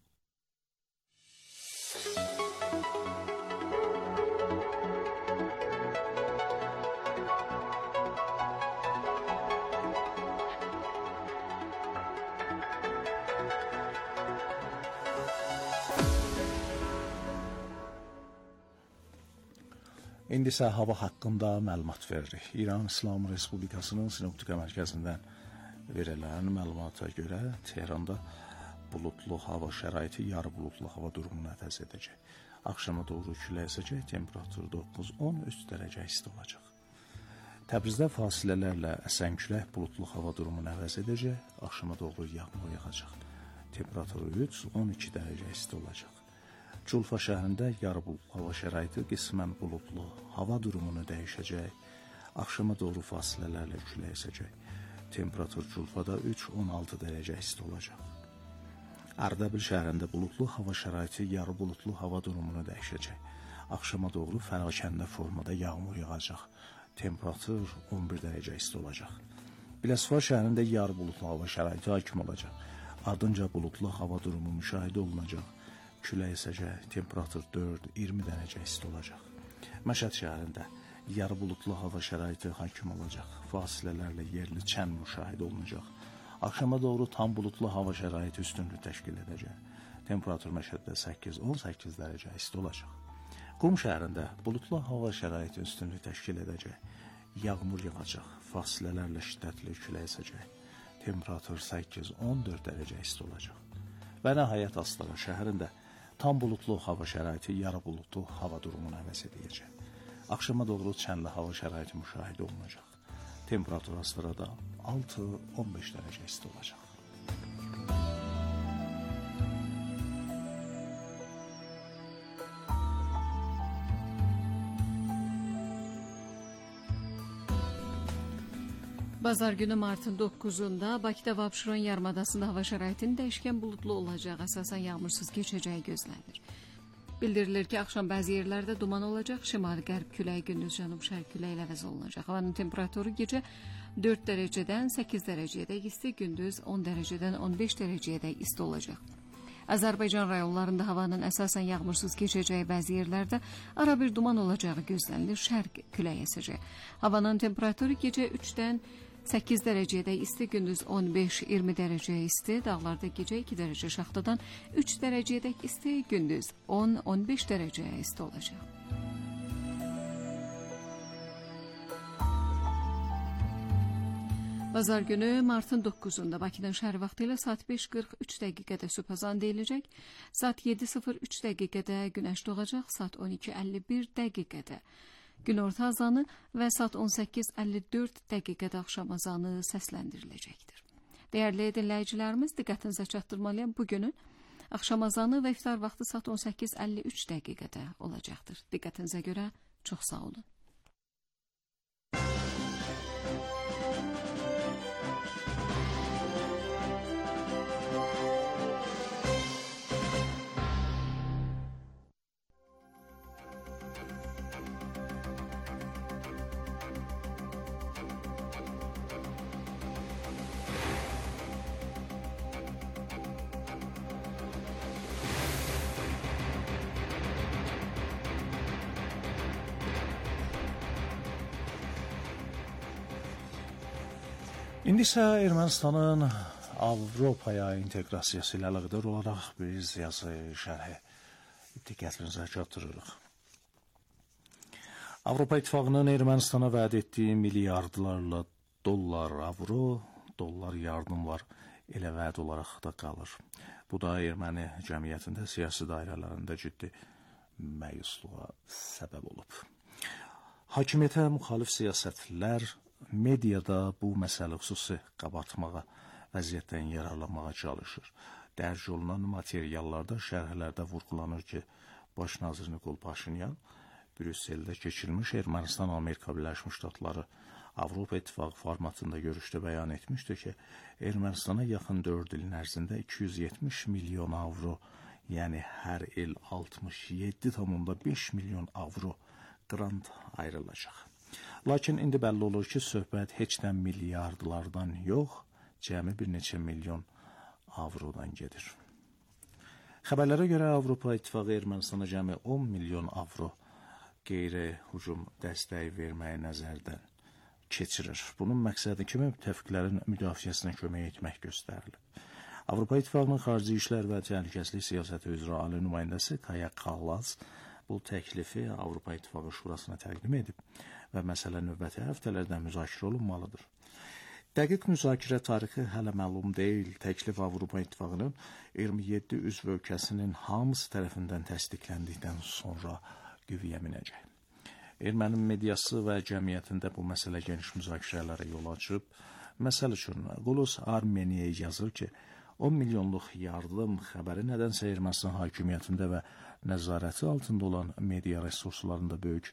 İndi isə hava haqqında məlumat veririk. İran İslam Respublikasının Sinoptika mərkəzindən verilən məlumata görə Tehranda bulutlu hava şəraiti yarı bulutlu hava durumunu əvəz edəcək. Axşama doğru külək əsəcək, temperatur doqquz on üç dərəcə isti olacaq. Təbrizdə fasilələrlə əsən külək bulutlu hava durumunu əvəz edəcək, axşama doğru yağmur yağacaq. Temperatur üç on iki dərəcə isti olacaq. Culfa şəhərində yarı bulutlu hava şəraiti qismən bulutlu hava durumunu dəyişəcək. Axşama doğru fasilələrlə külək əsəcək. Temperatur Culfada üç on altı dərəcə isti olacaq. Ərdəbil şəhərində bulutlu hava şəraiti yarı bulutlu hava durumunu dəyişəcək. Axşama doğru fəraqəndə formada yağmur yağacaq. Temperatur on bir dərəcə isti olacaq. Biləsuvar şəhərində yarı bulutlu hava şəraiti hakim olacaq. Ardınca bulutlu hava durumu müşahidə olunacaq. Külək əsəcək, temperatur dörd iyirmi dərəcə isti olacaq. Məşəd şəhərində yarı bulutlu hava şəraiti hakim olacaq. Fasilələrlə yerli çən müşahidə olunacaq. Axşama doğru tam bulutlu hava şəraiti üstünlük təşkil edəcək. Temperatur Məşəddə səkkiz on səkkiz dərəcə isti olacaq. Qum şəhərində bulutlu hava şəraiti üstünlük təşkil edəcək. Yağmur yağacaq. Fasilələrlə şiddətli külək əsəcək. Temperatur səkkiz on dörd dərəcə isti olacaq. Və nəhayət Astara şəhərində tam bulutlu hava şəraiti yarı bulutlu hava durumunu əvəz edəcək. Axşama doğru çənli hava şəraiti müşahidə olunacaq. Temperatur Astarada altı on beş dərəcə isti olacaq. Bazar günü martın doqquzunda Bakıda və Abşeron yarımadasında hava şəraitinin dəyişkən bulutlu olacağı, əsasən yağmursuz keçəcəyi gözlənilir. Bildirilir ki, axşam bəzi yerlərdə duman olacaq, şimal-qərb küləyi gündüz cənub-şərq küləyi ilə əvəz olunacaq. Havanın temperaturu gecə dörd dərəcədən səkkiz dərəcəyədək isti, gündüz on dərəcədən on beş dərəcəyədək isti olacaq. Azərbaycan rayonlarında havanın əsasən yağmursuz keçəcəyi, bəzi yerlərdə ara bir duman olacağı gözlənilir, şərq küləyi əsəcək. Havanın temperaturu gecə üçdən səkkiz dərəcəyədək isti, gündüz on beş iyirmi dərəcəyə isti, dağlarda gecə iki dərəcə, şaxtadan üç dərəcəyədək isti, gündüz on on beş dərəcəyə isti olacaq. Bazar günü martın doqquzunda Bakının şəhər vaxtı ilə saat beş qırx üç dəqiqədə sübhazan deyiləcək, saat yeddi sıfır üç dəqiqədə günəş doğacaq, saat on iki əlli bir dəqiqədə günorta azanı və saat on səkkiz əlli dörd dəqiqədə axşam azanı səsləndiriləcəkdir. Dəyərli dinləyicilərimiz, diqqətinizə çatdırmalıyam, bugünün axşam azanı və iftar vaxtı saat on səkkiz əlli üç dəqiqədə olacaqdır. Diqqətinizə görə çox sağ olun. İndi isə Ermənistanın Avropaya inteqrasiyası ilə əlaqədar olaraq biz yazı şərhi diqqətinizə çatdırırıq. Avropa İttifaqının Ermənistana vəd etdiyi milyardlarla dollar, avro, dollar yardımlar elə vəd olaraq da qalır. Bu da erməni cəmiyyətində, siyasi dairələrində ciddi məyusluğa səbəb olub. Hakimiyyətə müxalif siyasətlər mediada bu məsələ xüsusi qabartmağa, vəziyyətdən yararlanmağa çalışır. Dərc olunan materiallarda, şərhlərdə vurğulanır ki, Baş nazir Nikol Paşinyan Brüsseldə keçirilmiş Ermənistan-Amerika Birləşmiş Ştatları Avropa İttifaqı formatında görüşdə bəyan etmişdi ki, Ermənistana yaxın dörd ilin ərzində iki yüz yetmiş milyon avro, yəni hər il altmış yeddi tam beş milyon avro qrant ayrılacaq. Lakin indi bəlli olur ki, söhbət heç də milyardlardan yox, cəmi bir neçə milyon avrodan gedir. Xəbərlərə görə Avropa İttifaqı Ermənistana cəmi on milyon avro qeyri-hücum dəstəyi verməyi nəzərdən keçirir. Bunun məqsədi kimi müttəfiqlərin müdafiəsinə kömək etmək göstərilir. Avropa İttifaqının Xarici İşlər və Təhlükəsizlik Siyasəti üzrə ali nümayəndəsi Kaja Kallas bu təklifi Avropa İttifaqı Şurasına təqdim edib və məsələ növbəti həftələrdə müzakirə olunmalıdır. Dəqiq müzakirə tarixi hələ məlum deyil. Təklif Avropa İttifaqının iyirmi yeddi üzv ölkəsinin hamısı tərəfindən təsdiqləndikdən sonra qüvvəyə minəcək. Erməni mediası və cəmiyyətində bu məsələ geniş müzakirələrə yol açıb. Məsəl üçün, Qulus Armeniya yazır ki, on milyonluq yardım xəbəri nədənsə Ermənistan hakimiyyətində və nəzarəti altında olan media resurslarında böyük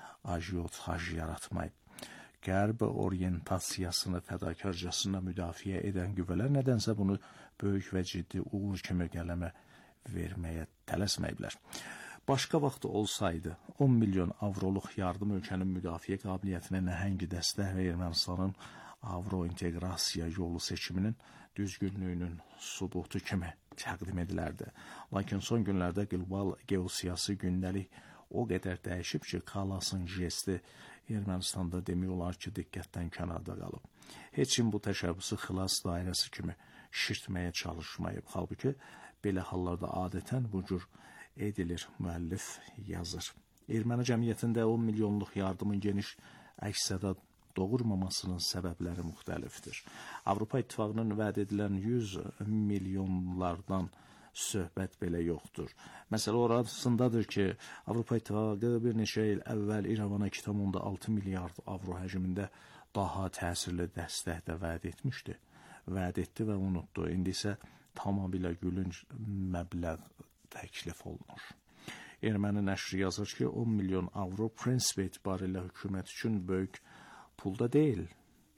ajiyotaj yaratmayıb. Qərb orientasiyasını fədakarcasına müdafiə edən qüvvələr nədənsə bunu böyük və ciddi uğur kimi qələmə verməyə tələsməyiblər. Başqa vaxt olsaydı, on milyon avroluq yardım ölkənin müdafiə qabiliyyətinə nəhəng dəstək və Ermənistanın avro inteqrasiya yolu seçiminin düzgünlüyünün subutu kimi təqdim edilərdi. Lakin son günlərdə qlobal geosiyasi gündəlik o qədər dəyişib ki, Kallasın jesti Ermənistanda demək olar ki, diqqətdən kənarda qalıb. Heç kim bu təşəbbüsü xilas dairəsi kimi şişirtməyə çalışmayıb. Halbuki belə hallarda adətən bu cür edilir, müəllif yazır. Erməni cəmiyyətində on milyonluq yardımın geniş əks-səda doğurmamasının səbəbləri müxtəlifdir. Avropa İttifaqının vəd edilən yüz milyonlardan söhbət belə yoxdur. Məsələ orasındadır ki, Avropa İttifaqı bir neçə il əvvəl İrəvana iki tam altı milyard avro həcmində daha təsirli dəstək də vəd etmişdi. Vəd etdi və unutdu. İndi isə tamamilə gülünc məbləğ təklif olunur. Erməni nəşri yazır ki, on milyon avro prinsip etibarilə hökumət üçün böyük pulda deyil.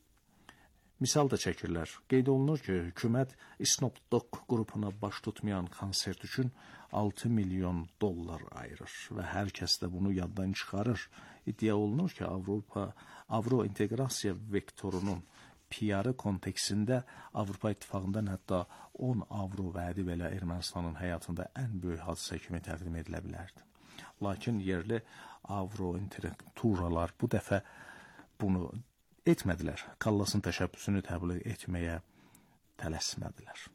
Misal da çəkirlər. Qeyd olunur ki, hökumət Snoop Dogg qrupuna baş tutmayan konsert üçün altı milyon dollar ayırır və hər kəs də bunu yaddan çıxarır. İddia olunur ki, Avropa avro inteqrasiya vektorunun P R kontekstində Avropa İttifaqından hətta on avro vədi belə Ermənistanın həyatında ən böyük hadisə kimi təqdim edilə bilərdi. Lakin yerli avro intellektualalar bu dəfə bunu etmədilər. Kallasın təşəbbüsünü təbliğ etməyə tələsmədilər.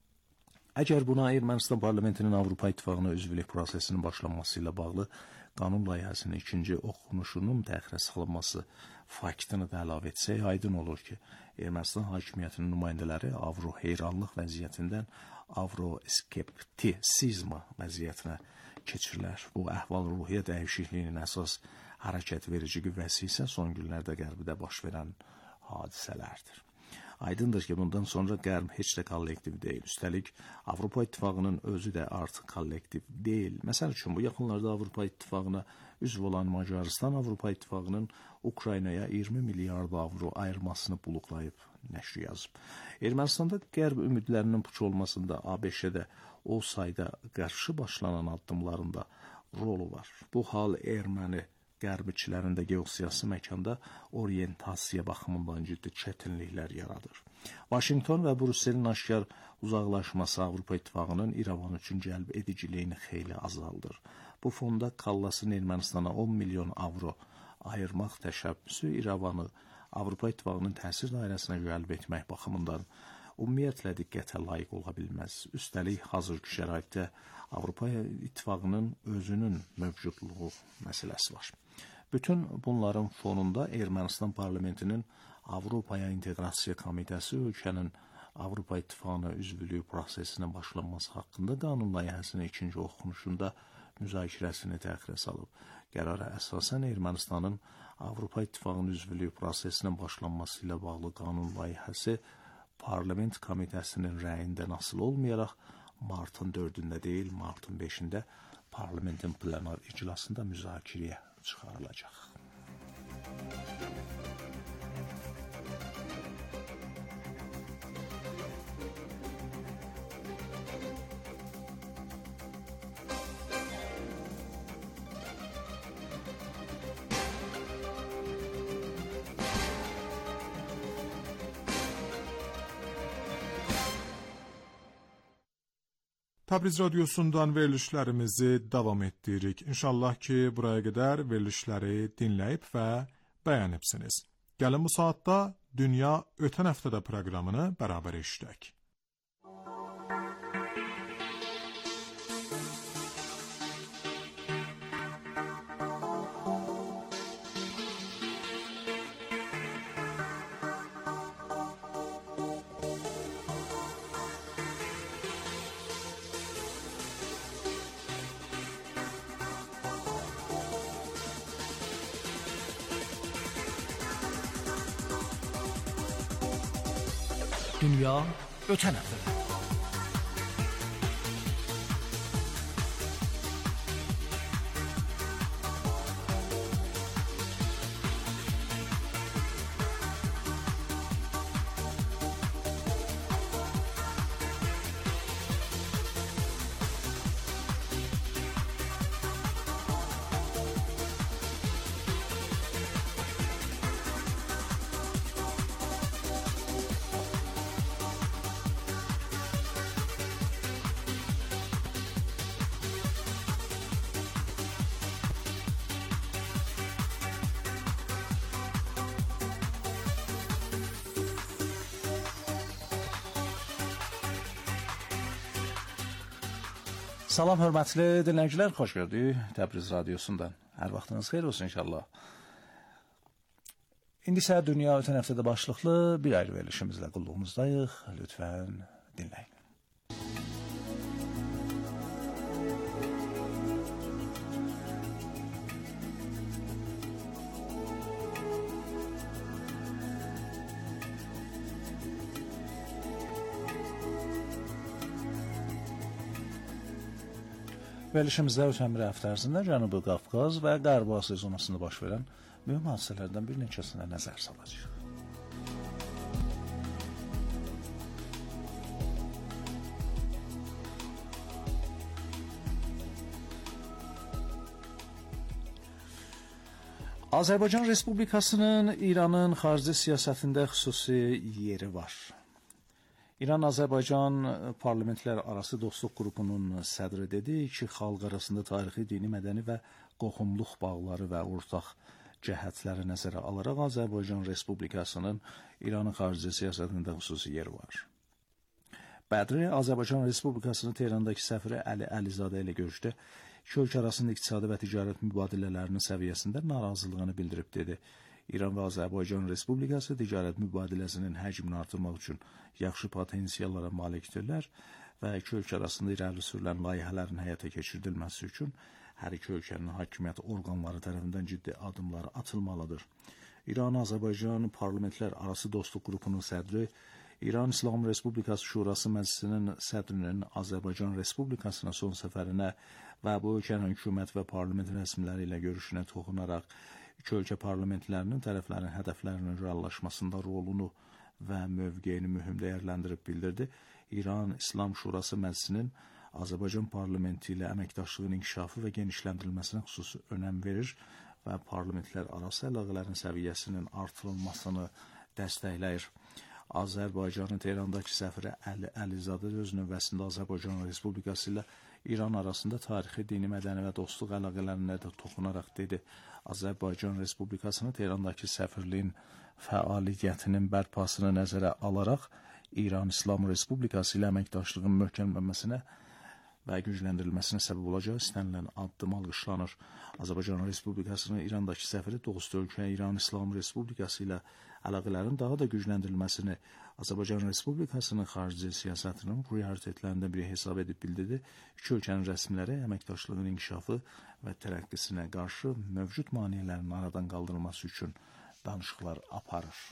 Əgər buna Ermənistan parlamentinin Avropa İttifaqına üzvlük prosesinin başlanması ilə bağlı qanun layihəsinin ikinci oxunuşunun təxirə salınması faktını da əlavə etsək, aydın olur ki, Ermənistan hakimiyyətinin nümayəndələri avro heyranlıq vəziyyətindən avro skeptisizma vəziyyətinə keçirilər. Bu əhval-ruhiyyə dəyişikliyinin əsas hərəkət verici qüvvəsi isə son günlərdə Qərbidə baş verən hadisələrdir. Aydındır ki, bundan sonra Qərb heç də kollektiv deyil. Üstəlik, Avropa İttifaqının özü də artıq kollektiv deyil. Məsəl üçün, bu yaxınlarda Avropa İttifaqına üzv olan Macaristan Avropa İttifaqının Ukraynaya iyirmi milyard avro ayırmasını buluqlayıb, nəşri yazıb. Ermənistanda Qərb ümidlərinin puç olmasında A B Ş-də o sayda qarşı başlanan addımlarında rolu var. Bu hal erməni qərbiçilərin də geosiyasi məkanda orientasiya baxımından ciddi çətinliklər yaradır. Vaşinqton və Brüsselin aşkar uzaqlaşması Avropa İttifaqının İrəvan üçün cəlb ediciliyini xeyli azaldır. Bu fonda Kallasın Ermənistana on milyon avro ayırmaq təşəbbüsü İrəvanı Avropa İttifaqının təsir dairəsinə cəlb etmək baxımından ümumiyyətlə diqqətə layiq ola bilməz. Üstəlik, hazırki şəraitdə Avropa İttifaqının özünün mövcudluğu məsələsi var. Bütün bunların fonunda Ermənistan parlamentinin Avropaya İnteqrasiya Komitəsi ölkənin Avropa İttifaqına üzvlük prosesinin başlanması haqqında qanun layihəsinin ikinci oxunuşunda müzakirəsini təxirə salıb. Qərara əsasən Ermənistanın Avropa İttifaqının üzvlük prosesinin başlanması ilə bağlı qanun layihəsi Parlament Komitəsinin rəyindən asılı olmayaraq martın dördündə deyil, martın beşində parlamentin plenar iclasında müzakirəyə çıxarılacaq. Təbriz radiosundan verilişlərimizi davam etdiririk. İnşallah ki, buraya qədər verilişləri dinləyib və bəyənibsiniz. Gəlin bu saatda Dünya Ötən Həftədə proqramını bərabər eşidək. Dünya Ötən Həftədə. Salam hörmətli dinləyicilər, xoş gördük Təbriz radiosundan. Hər vaxtınız xeyir olsun inşallah. İndi isə Dünya Ötən Həftədə başlıqlı bir ayrı verilişimizlə qulluğumuzdayıq. Lütfən dinləyin. Verilişimizdə ötən bir həftə ərzində Cənubi Qafqaz və Qərbi Asiya zonasında baş verən mühüm hadisələrdən bir neçəsinə nəzər salacağıq. Azərbaycan Respublikasının İranın xarici siyasətində xüsusi yeri var. İran-Azərbaycan Parlamentlər Arası Dostluq Qrupunun sədri dedi ki, xalq arasında tarixi, dini, mədəni və qohumluq bağları və ortaq cəhətləri nəzərə alaraq Azərbaycan Respublikasının İranın xarici siyasətində xüsusi yeri var. Bədri Azərbaycan Respublikasının Tehrandakı səfiri Əli Əlizadə ilə görüşdə iki ölkə arasında iqtisadi və ticarət mübadilələrinin səviyyəsində narazılığını bildirib dedi. İran və Azərbaycan Respublikası ticarət mübadiləsinin həcmini artırmaq üçün yaxşı potensiallara malikdirlər və iki ölkə arasında irəli sürülən layihələrin həyata keçirdilməsi üçün hər iki ölkənin hakimiyyət orqanları tərəfindən ciddi addımlar atılmalıdır. İran-Azərbaycan Parlamentlər Arası Dostluq Qrupunun sədri, İran İslam Respublikası Şurası Məclisinin sədrinin Azərbaycan Respublikasına son səfərinə və bu ölkənin hökumət və parlament rəsmiləri ilə görüşünə toxunaraq İki ölkə parlamentlərinin tərəflərin hədəflərinin reallaşmasında rolunu və mövqeyini mühüm dəyərləndirib bildirdi. İran İslam Şurası Məclisinin Azərbaycan parlamenti ilə əməkdaşlığın inkişafı və genişləndirilməsinə xüsusi önəm verir və parlamentlər arası əlaqələrin səviyyəsinin artırılmasını dəstəkləyir. Azərbaycanın Tehrandakı səfiri Əli Əlizadə öz növbəsində Azərbaycan Respublikası ilə İran arasında tarixi, dini, mədəni və dostluq əlaqələrinə də toxunaraq dedi. Azərbaycan Respublikasının Tehrandakı səfirliyin fəaliyyətinin bərpasını nəzərə alaraq İran İslam Respublikası ilə əməkdaşlığın möhkəmlənməsinə və gücləndirilməsinə səbəb olacaq istənilən addım alqışlanır. Azərbaycan Respublikasının İrandakı səfiri dost ölkə İran İslam Respublikası ilə əlaqələrin daha da gücləndirilməsini Azərbaycan Respublikasının xarici siyasətinin prioritetlərindən biri hesab edib bildirdi. İki ölkənin rəsmiləri əməkdaşlığın inkişafı və tərəqqisinə qarşı mövcud maneələrin aradan qaldırılması üçün danışıqlar aparır.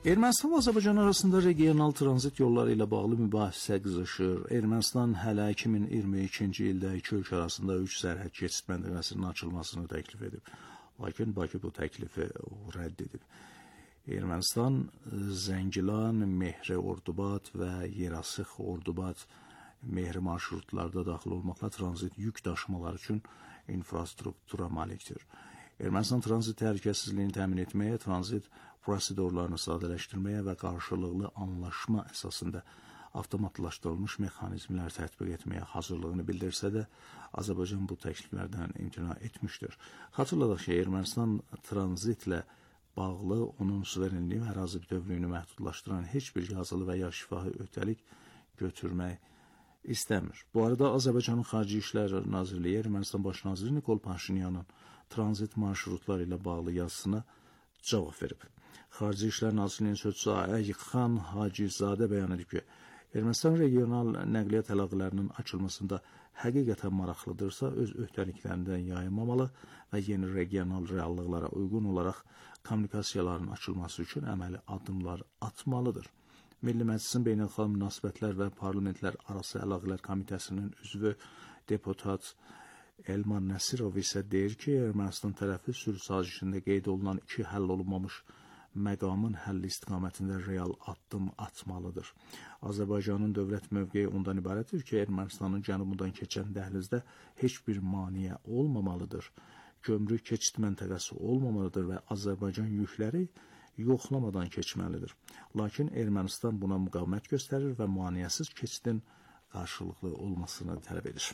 Ermənistan və Azərbaycan arasında regional tranzit yolları ilə bağlı mübahisə qızışır. Ermənistan hələ iki min iyirmi ikinci ildə iki ölkə arasında üç sərhəd keçid məntəqəsinin açılmasını təklif edib. Lakin Bakı bu təklifi rədd edib. Ermənistan Zəngilan, Mehri Ordubad və Yerasıx Ordubad Mehri marşrutlarda daxil olmaqla tranzit yük daşımalar üçün infrastruktura malikdir. Ermənistan tranzit təhlükəsizliyini təmin etməyə, tranzit prosedurlarını sadələşdirməyə və qarşılıqlı anlaşma əsasında avtomatlaşdırılmış mexanizmlər tətbiq etməyə hazırlığını bildirsə də, Azərbaycan bu təkliflərdən imtina etmişdir. Xatırladaq ki, Ermənistan tranzitlə bağlı onun suverenliyi və ərazi bütövlüyünü məhdudlaşdıran heç bir yazılı və ya şifahi öhdəlik götürmək istəmir. Bu arada Azərbaycanın Xarici İşlər Nazirliyi Ermənistan Baş naziri Nikol Paşinyanın tranzit marşrutları ilə bağlı yazısına cavab verib. Xarici İşlər Nazirliyinin sözçüsü Ayxan Hacizadə bəyan edib ki, Ermənistan regional nəqliyyat əlaqələrinin açılmasında həqiqətən maraqlıdırsa, öz öhdəliklərindən yayınmamalı və yeni regional reallıqlara uyğun olaraq kommunikasiyaların açılması üçün əməli addımlar atmalıdır. Milli Məclisin Beynəlxalq Münasibətlər və Parlamentlər Arası Əlaqələr Komitəsinin üzvü deputat Elman Nəsirov isə deyir ki, Ermənistan tərəfi sülh sazişində qeyd olunan iki həll olunmamış məqamın həlli istiqamətində real addım atmalıdır. Azərbaycanın dövlət mövqeyi ondan ibarətdir ki, Ermənistanın cənubudan keçən dəhlizdə heç bir maneə olmamalıdır. Gömrük keçid məntəqəsi olmamalıdır və Azərbaycan yükləri yoxlamadan keçməlidir. Lakin Ermənistan buna müqavimət göstərir və maneəsiz keçidin qarşılıqlı olmasını tələb edir.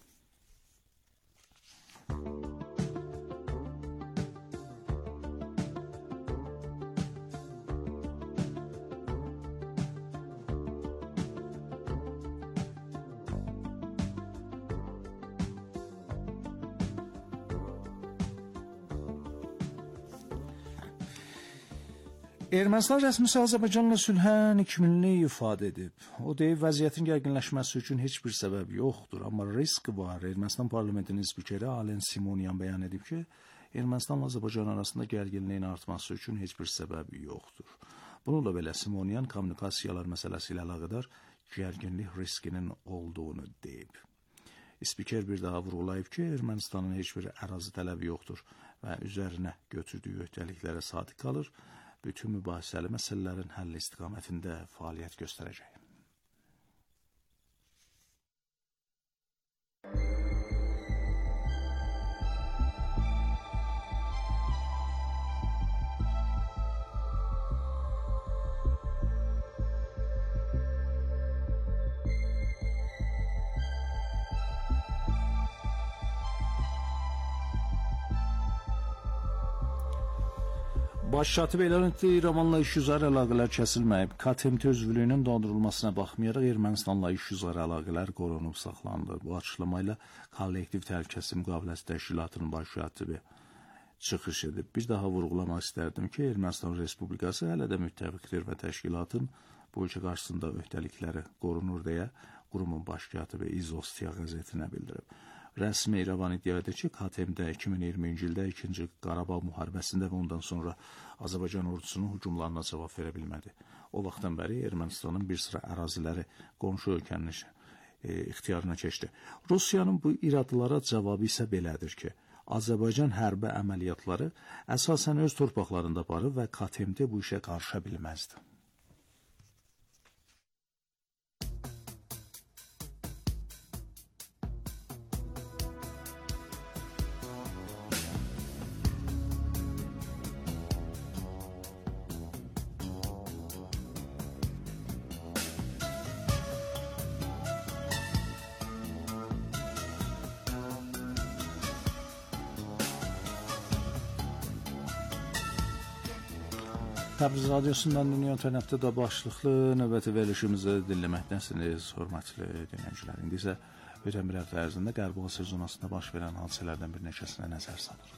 Ermənistan rəsmisi Azərbaycanla sülhən ikimillik ifadə edib. O deyib, vəziyyətin gərginləşməsi üçün heç bir səbəb yoxdur, amma risk var. Ermənistan parlamentinin spikeri Alen Simonyan bəyan edib ki, Ermənistanla Azərbaycan arasında gərginliyin artması üçün heç bir səbəb yoxdur. Bununla belə Simonyan kommunikasiyalar məsələsi ilə əlaqədar gərginlik riskinin olduğunu deyib. Spiker bir daha vurğulayıb ki, Ermənistanın heç bir ərazi tələbi yoxdur və üzərinə götürdüyü öhdəliklərə sadiq qalır. Bütün mübahisəli məsələlərin həlli istiqamətində fəaliyyət göstərəcək. Baş katib elan etdi, İrəvanla işgüzar əlaqələr kəsilməyib. K T M T üzvlüyünün dondurulmasına baxmayaraq Ermənistanla işgüzar əlaqələr qorunub saxlandı. Bu açıqlamayla Kollektiv Təhlükəsizlik Müqaviləsi Təşkilatının baş katibi çıxış edib. Bir daha vurğulamaq istərdim ki, Ermənistan Respublikası hələ də müttəfiqdir və təşkilatın bu ölkə qarşısında öhdəlikləri qorunur deyə qurumun baş katibi İzostia qəzetinə bildirib. Rəsmi İrəvan iddia edir ki, K T M-də iki min iyirminci ildə ikinci Qarabağ müharibəsində və ondan sonra Azərbaycan ordusunun hücumlarına cavab verə bilmədi. O vaxtdan bəri Ermənistanın bir sıra əraziləri qonşu ölkənin e, ixtiyarına keçdi. Rusiyanın bu iradlara cavabı isə belədir ki, Azərbaycan hərbi əməliyyatları əsasən öz torpaqlarında aparır və K T M-də bu işə qarışa bilməzdi. Təbriz Radyosu'ndan Dünya İnternetdə də başlıqlı növbəti verilişimizi dinləməkdəsiniz, hörmətli dinləyicilər. İndi isə ötən bir həftə ərzində Qərbi Asır zonasında baş verən hadisələrdən bir neçəsinə nəzər salır.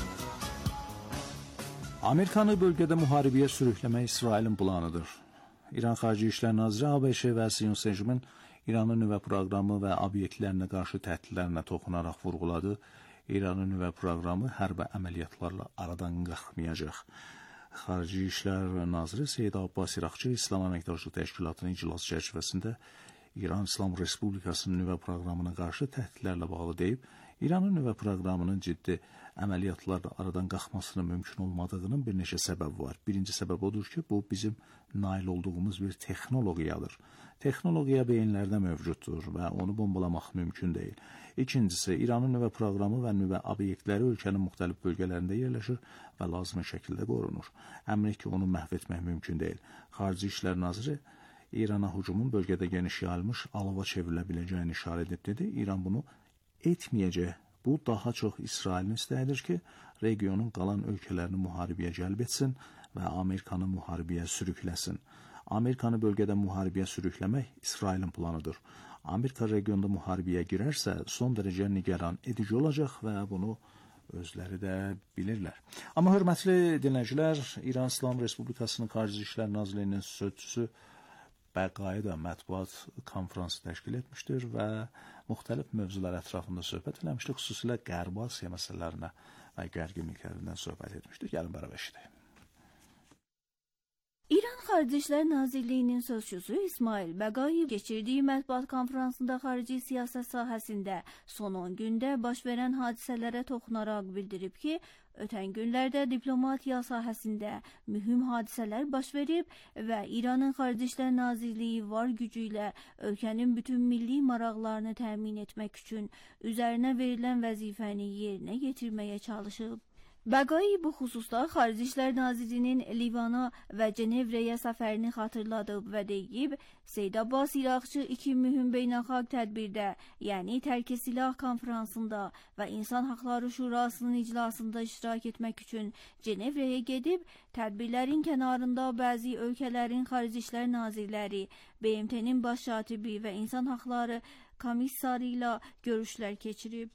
Amerikanı bölgədə müharibəyə sürükləmək İsrailin planıdır. İran Xarici İşlər Naziri ABŞ və Siyonist rejimin İranın nüvə proqramı və obyektlərinə qarşı təhdidlərinə toxunaraq vurğuladı. İranın nüvə proqramı hərb əməliyyatlarla aradan qalxmayacaq. Xarici İşlər Naziri Seyid Abbas İraqçı İslam Əməkdaşlıq Təşkilatının iclası çərçivəsində İran İslam Respublikasının nüvə proqramına qarşı təhdidlərlə bağlı deyib, İranın nüvə proqramının ciddi əməliyyatlarla aradan qalxmasının mümkün olmadığının bir neçə səbəbi var. Birinci səbəb odur ki, bu bizim nail olduğumuz bir texnologiyadır. Texnologiya beyinlərdə mövcuddur və onu bombalamaq mümkün deyil. İkincisi, İranın nüvə proqramı və nüvə obyektləri ölkənin müxtəlif bölgələrində yerləşir və lazımi şəkildə qorunur. Əminlik ki, onu məhv etmək mümkün deyil. Xarici İşlər Naziri İrana hücumun bölgədə geniş yayılmış alova çevrilə biləcəyini işarə edib dedi. İran bunu etməyəcək. Bu daha çox İsrailin istəyidir ki, regionun qalan ölkələrini müharibəyə cəlb etsin və Amerikanı müharibəyə sürükləsin. Amerikanı bölgədə müharibəyə sürükləmək İsrailin planıdır. Amerika regionda müharibəyə girərsə, son dərəcə nigaran edici olacaq və bunu özləri də bilirlər. Amma hörmətli dinləyicilər, İran İslam Respublikasının Xarici İşlər Nazirliyinin sözçüsü Bəqai da mətbuat konfransı təşkil etmişdir və müxtəlif mövzular ətrafında söhbət eləmişdir. Xüsusilə Qərbi Asiya məsələlərinə və gərginliklərindən söhbət etmişdir. Gəlin bərabər eşidək. İran Xarici İşlər Nazirliyinin sözçüsü İsmail Bəqai keçirdiyi mətbuat konfransında xarici siyasət sahəsində son on gündə baş verən hadisələrə toxunaraq bildirib ki, ötən günlərdə diplomatiya sahəsində mühüm hadisələr baş verib və İranın Xarici İşlər Nazirliyi var gücü ilə ölkənin bütün milli maraqlarını təmin etmək üçün üzərinə verilən vəzifəni yerinə yetirməyə çalışıb. Bəqai bu xüsusda Xarici İşlər Nazirinin Livana və Cenevrəyə səfərini xatırladıb və deyib, Seyid Abbas İraqçı iki mühüm beynəlxalq tədbirdə, yəni Tərk-i Silah konfransında və İnsan Haqları Şurasının iclasında iştirak etmək üçün Cenevrəyə gedib, tədbirlərin kənarında bəzi ölkələrin Xarici İşlər Nazirləri, B M T-nin baş katibi və İnsan Haqları komissarı ilə görüşlər keçirib.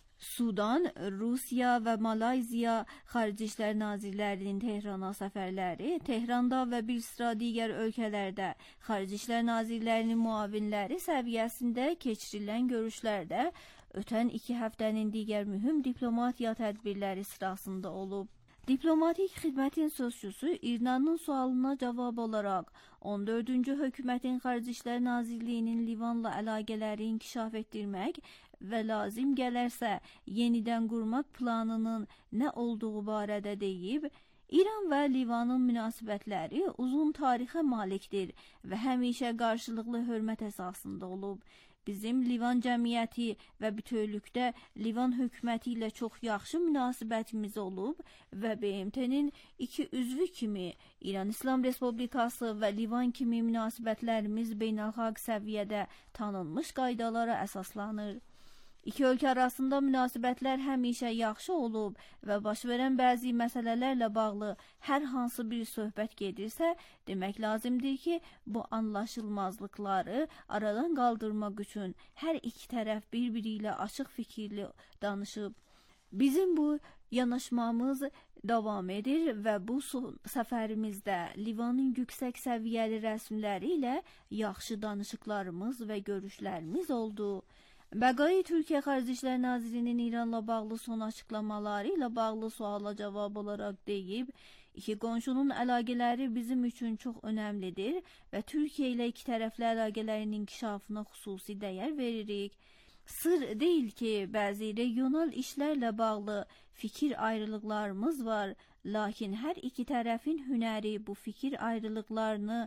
Sudan, Rusiya və Malayziya Xarici İşlər Nazirlərinin Tehrana səfərləri, Tehranda və bir sıra digər ölkələrdə Xarici İşlər Nazirlərinin müavinləri səviyyəsində keçirilən görüşlərdə ötən iki həftənin digər mühüm diplomatiya tədbirləri sırasında olub. Diplomatik xidmətin sözçüsü İranın sualına cavab olaraq on dördüncü hökumətin Xarici İşlər Nazirliyinin Livanla əlaqələri inkişaf etdirmək və lazım gələrsə yenidən qurmaq planının nə olduğu barədə deyib, İran və Livanın münasibətləri uzun tarixə malikdir və həmişə qarşılıqlı hörmət əsasında olub. Bizim Livan cəmiyyəti və bütövlükdə Livan hökuməti ilə çox yaxşı münasibətimiz olub və B M T-nin iki üzvü kimi İran İslam Respublikası və Livan kimi münasibətlərimiz beynəlxalq səviyyədə tanınmış qaydalara əsaslanır. İki ölkə arasında münasibətlər həmişə yaxşı olub və baş verən bəzi məsələlərlə bağlı hər hansı bir söhbət gedirsə, demək lazımdır ki, bu anlaşılmazlıqları aradan qaldırmaq üçün hər iki tərəf bir-biri ilə açıq fikirli danışıb. Bizim bu yanaşmamız davam edir və bu son səfərimizdə Livanın yüksək səviyyəli rəsmiləri ilə yaxşı danışıqlarımız və görüşlərimiz oldu. Bəqai Türkiyə Xarici İşlər Nazirinin İranla bağlı son açıqlamaları ilə bağlı suala cavab olaraq deyib, iki qonşunun əlaqələri bizim üçün çox önəmlidir və Türkiyə ilə iki tərəfli əlaqələrin inkişafına xüsusi dəyər veririk. Sır deyil ki, bəzi regional işlərlə bağlı fikir ayrılıqlarımız var, lakin hər iki tərəfin hünəri bu fikir ayrılıqlarını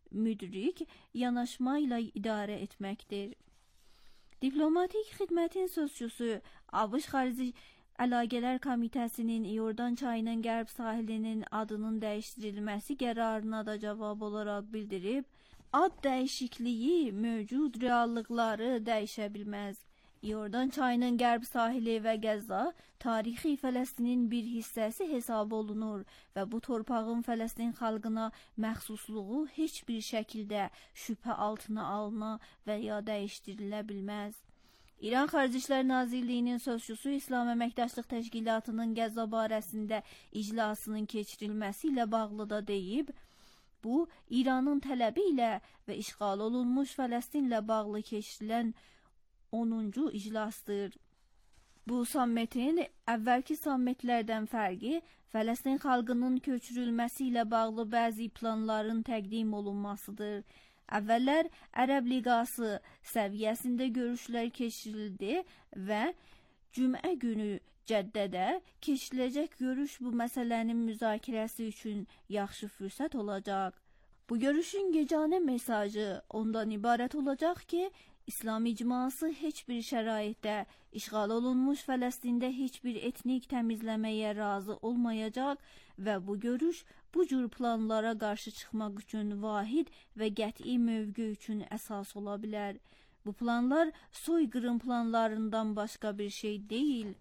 müdrik yanaşmayla idarə etməkdir. Diplomatik xidmətin sözçüsü ABŞ Xarici Əlaqələr Komitəsinin İordan çayının qərb sahilinin adının dəyişdirilməsi qərarına da cavab olaraq bildirib, ad dəyişikliyi mövcud reallıqları dəyişə bilməz. İordan çayının qərb sahili və Qəzza tarixi Fələstinin bir hissəsi hesab olunur və bu torpağın Fələstin xalqına məxsusluğu heç bir şəkildə şübhə altına alına və ya dəyişdirilə bilməz. İran Xarici İşlər Nazirliyinin sözçüsü İslam Əməkdaşlıq Təşkilatının Qəzza barəsində iclasının keçirilməsi ilə bağlı da deyib, Bu, İranın tələbi ilə və işğal olunmuş Fələstinlə bağlı keçirilən onuncu iclasdır. Bu sammitin əvvəlki sammitlərdən fərqi Fələstin xalqının köçürülməsi ilə bağlı bəzi planların təqdim olunmasıdır. Əvvəllər Ərəb Liqası səviyyəsində görüşlər keçirildi və Cümə günü Cəddədə keçiriləcək görüş bu məsələnin müzakirəsi üçün yaxşı fürsət olacaq. Bu görüşün yeganə mesajı ondan ibarət olacaq ki, İslam icması heç bir şəraitdə işğal olunmuş Fələstində heç bir etnik təmizləməyə razı olmayacaq və bu görüş bu cür planlara qarşı çıxmaq üçün vahid və qəti mövqe üçün əsas ola bilər. Bu planlar soyqırım planlarından başqa bir şey deyil.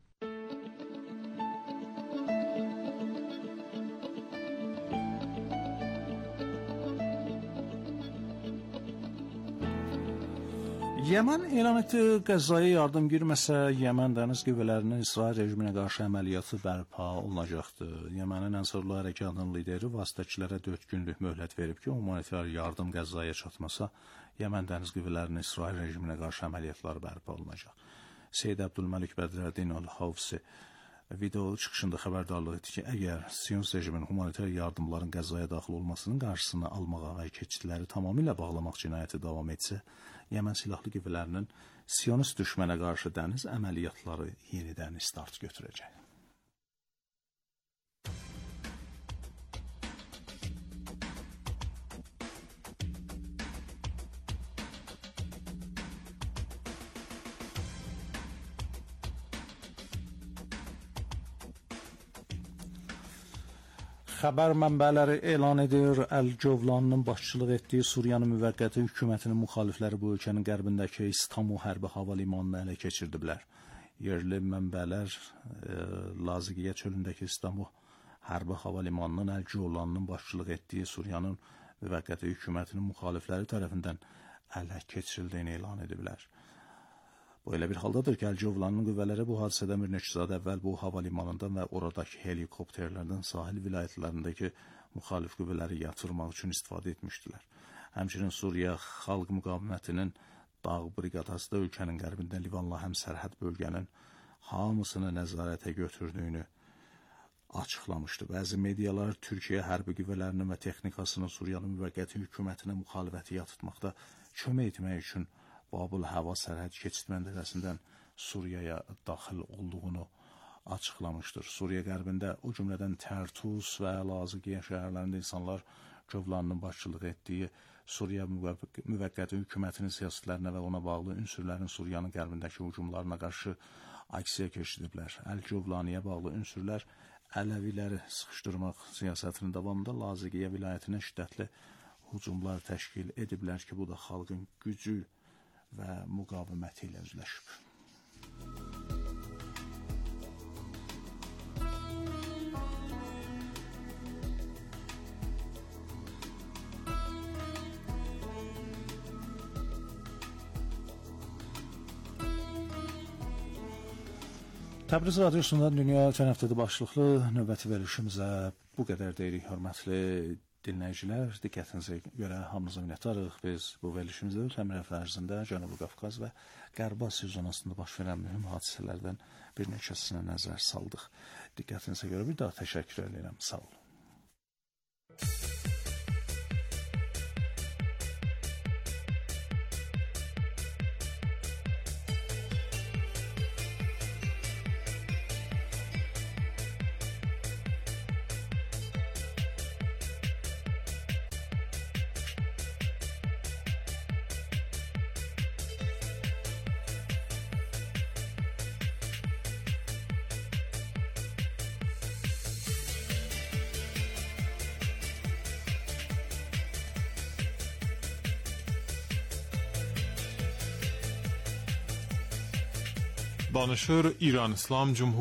Yemen elan etdi, Qəzzaya yardım girməsə, Yemen dəniz qüvvələrinin İsrail rejiminə qarşı əməliyyatı bərpa olunacaqdır. Yemenin Ənsarullah hərəkatının lideri vasitəçilərə dörd günlük möhlət verib ki, humanitar yardım Qəzzaya çatmasa, Yemen dəniz qüvvələrinin İsrail rejiminə qarşı əməliyyatları bərpa olunacaq. Seyyid Əbdülməlik Bədrəddin Əl-Havsi video çıxışında xəbərdarlıq etdi ki, əgər Siyonist rejimin humanitar yardımların Qəzzaya daxil olmasının qarşısını almağa və keçidləri tamamilə bağlamaq cinayəti davam etsə, Yemen silahlı qüvvələrinin Siyonist düşmənə qarşı dəniz əməliyyatları yenidən start götürəcək. Xəbər mənbələri elan edir, Əl-Cövlanın başçılıq etdiyi Suriyanın müvəqqəti hökumətinin müxalifləri bu ölkənin qərbindəki İstanbul hərbi hava limanını ələ keçirdiblər. Yerli mənbələr e, Laziqiyə çölündəki İstanbul hərbi hava limanının Əl-Cövlanın başçılıq etdiyi Suriyanın müvəqqəti hökumətinin müxalifləri tərəfindən ələ keçirildiyini elan ediblər. Bu elə bir haldadır ki, Əl-Cövlanın qüvvələri bu hadisədən bir neçə saat əvvəl bu hava limanından və oradakı helikopterlərdən sahil vilayətlərindəki müxalif qüvvələri yatırmaq üçün istifadə etmişdilər. Həmçinin Suriya Xalq Müqavimətinin Dağ briqadası da ölkənin qərbində Livanla həmsərhəd bölgənin hamısını nəzarətə götürdüyünü açıqlamışdı. Bəzi medialar Türkiyə hərbi qüvvələrinin və texnikasının Suriyanın müvəqqəti hökumətinə müxaliməti yatırtmaqda kömək etmək üçün Babıl hava sərhəd keçid məntəqəsindən Suriyaya daxil olduğunu açıqlamışdır. Suriya qərbində, o cümlədən Tərtus və Laziqiyə şəhərlərində insanlar Cövlanın başçılıq etdiyi Suriya müvəqqəti hökumətinin siyasətlərinə və ona bağlı ünsürlərin Suriyanın qərbindəki hücumlarına qarşı aksiya keçirdiblər. Əl-Cövlaniyə bağlı ünsürlər Ələviləri sıxışdırmaq siyasətinin davamında Laziqiyə vilayətinə şiddətli hücumlar təşkil ediblər ki, bu da xalqın gücü və müqaviməti ilə üzləşib. Təbriz Radiosu'ndan Dünya Ötən Həftədə başlıqlı növbəti verilişimizə bu qədər deyirik, hörmətli dinləyicilər. Diqqətinizə görə hamınıza minnətdarıq. Biz bu verilişimizdə ötən həftə ərzində Cənubi Qafqaz və Qərb Asiya zonasında baş verən mühüm hadisələrdən bir neçəsinə nəzər saldıq. Diqqətinizə görə bir daha təşəkkür edirəm. Sağ olun. Danışır İran İslam Cumhuriyeti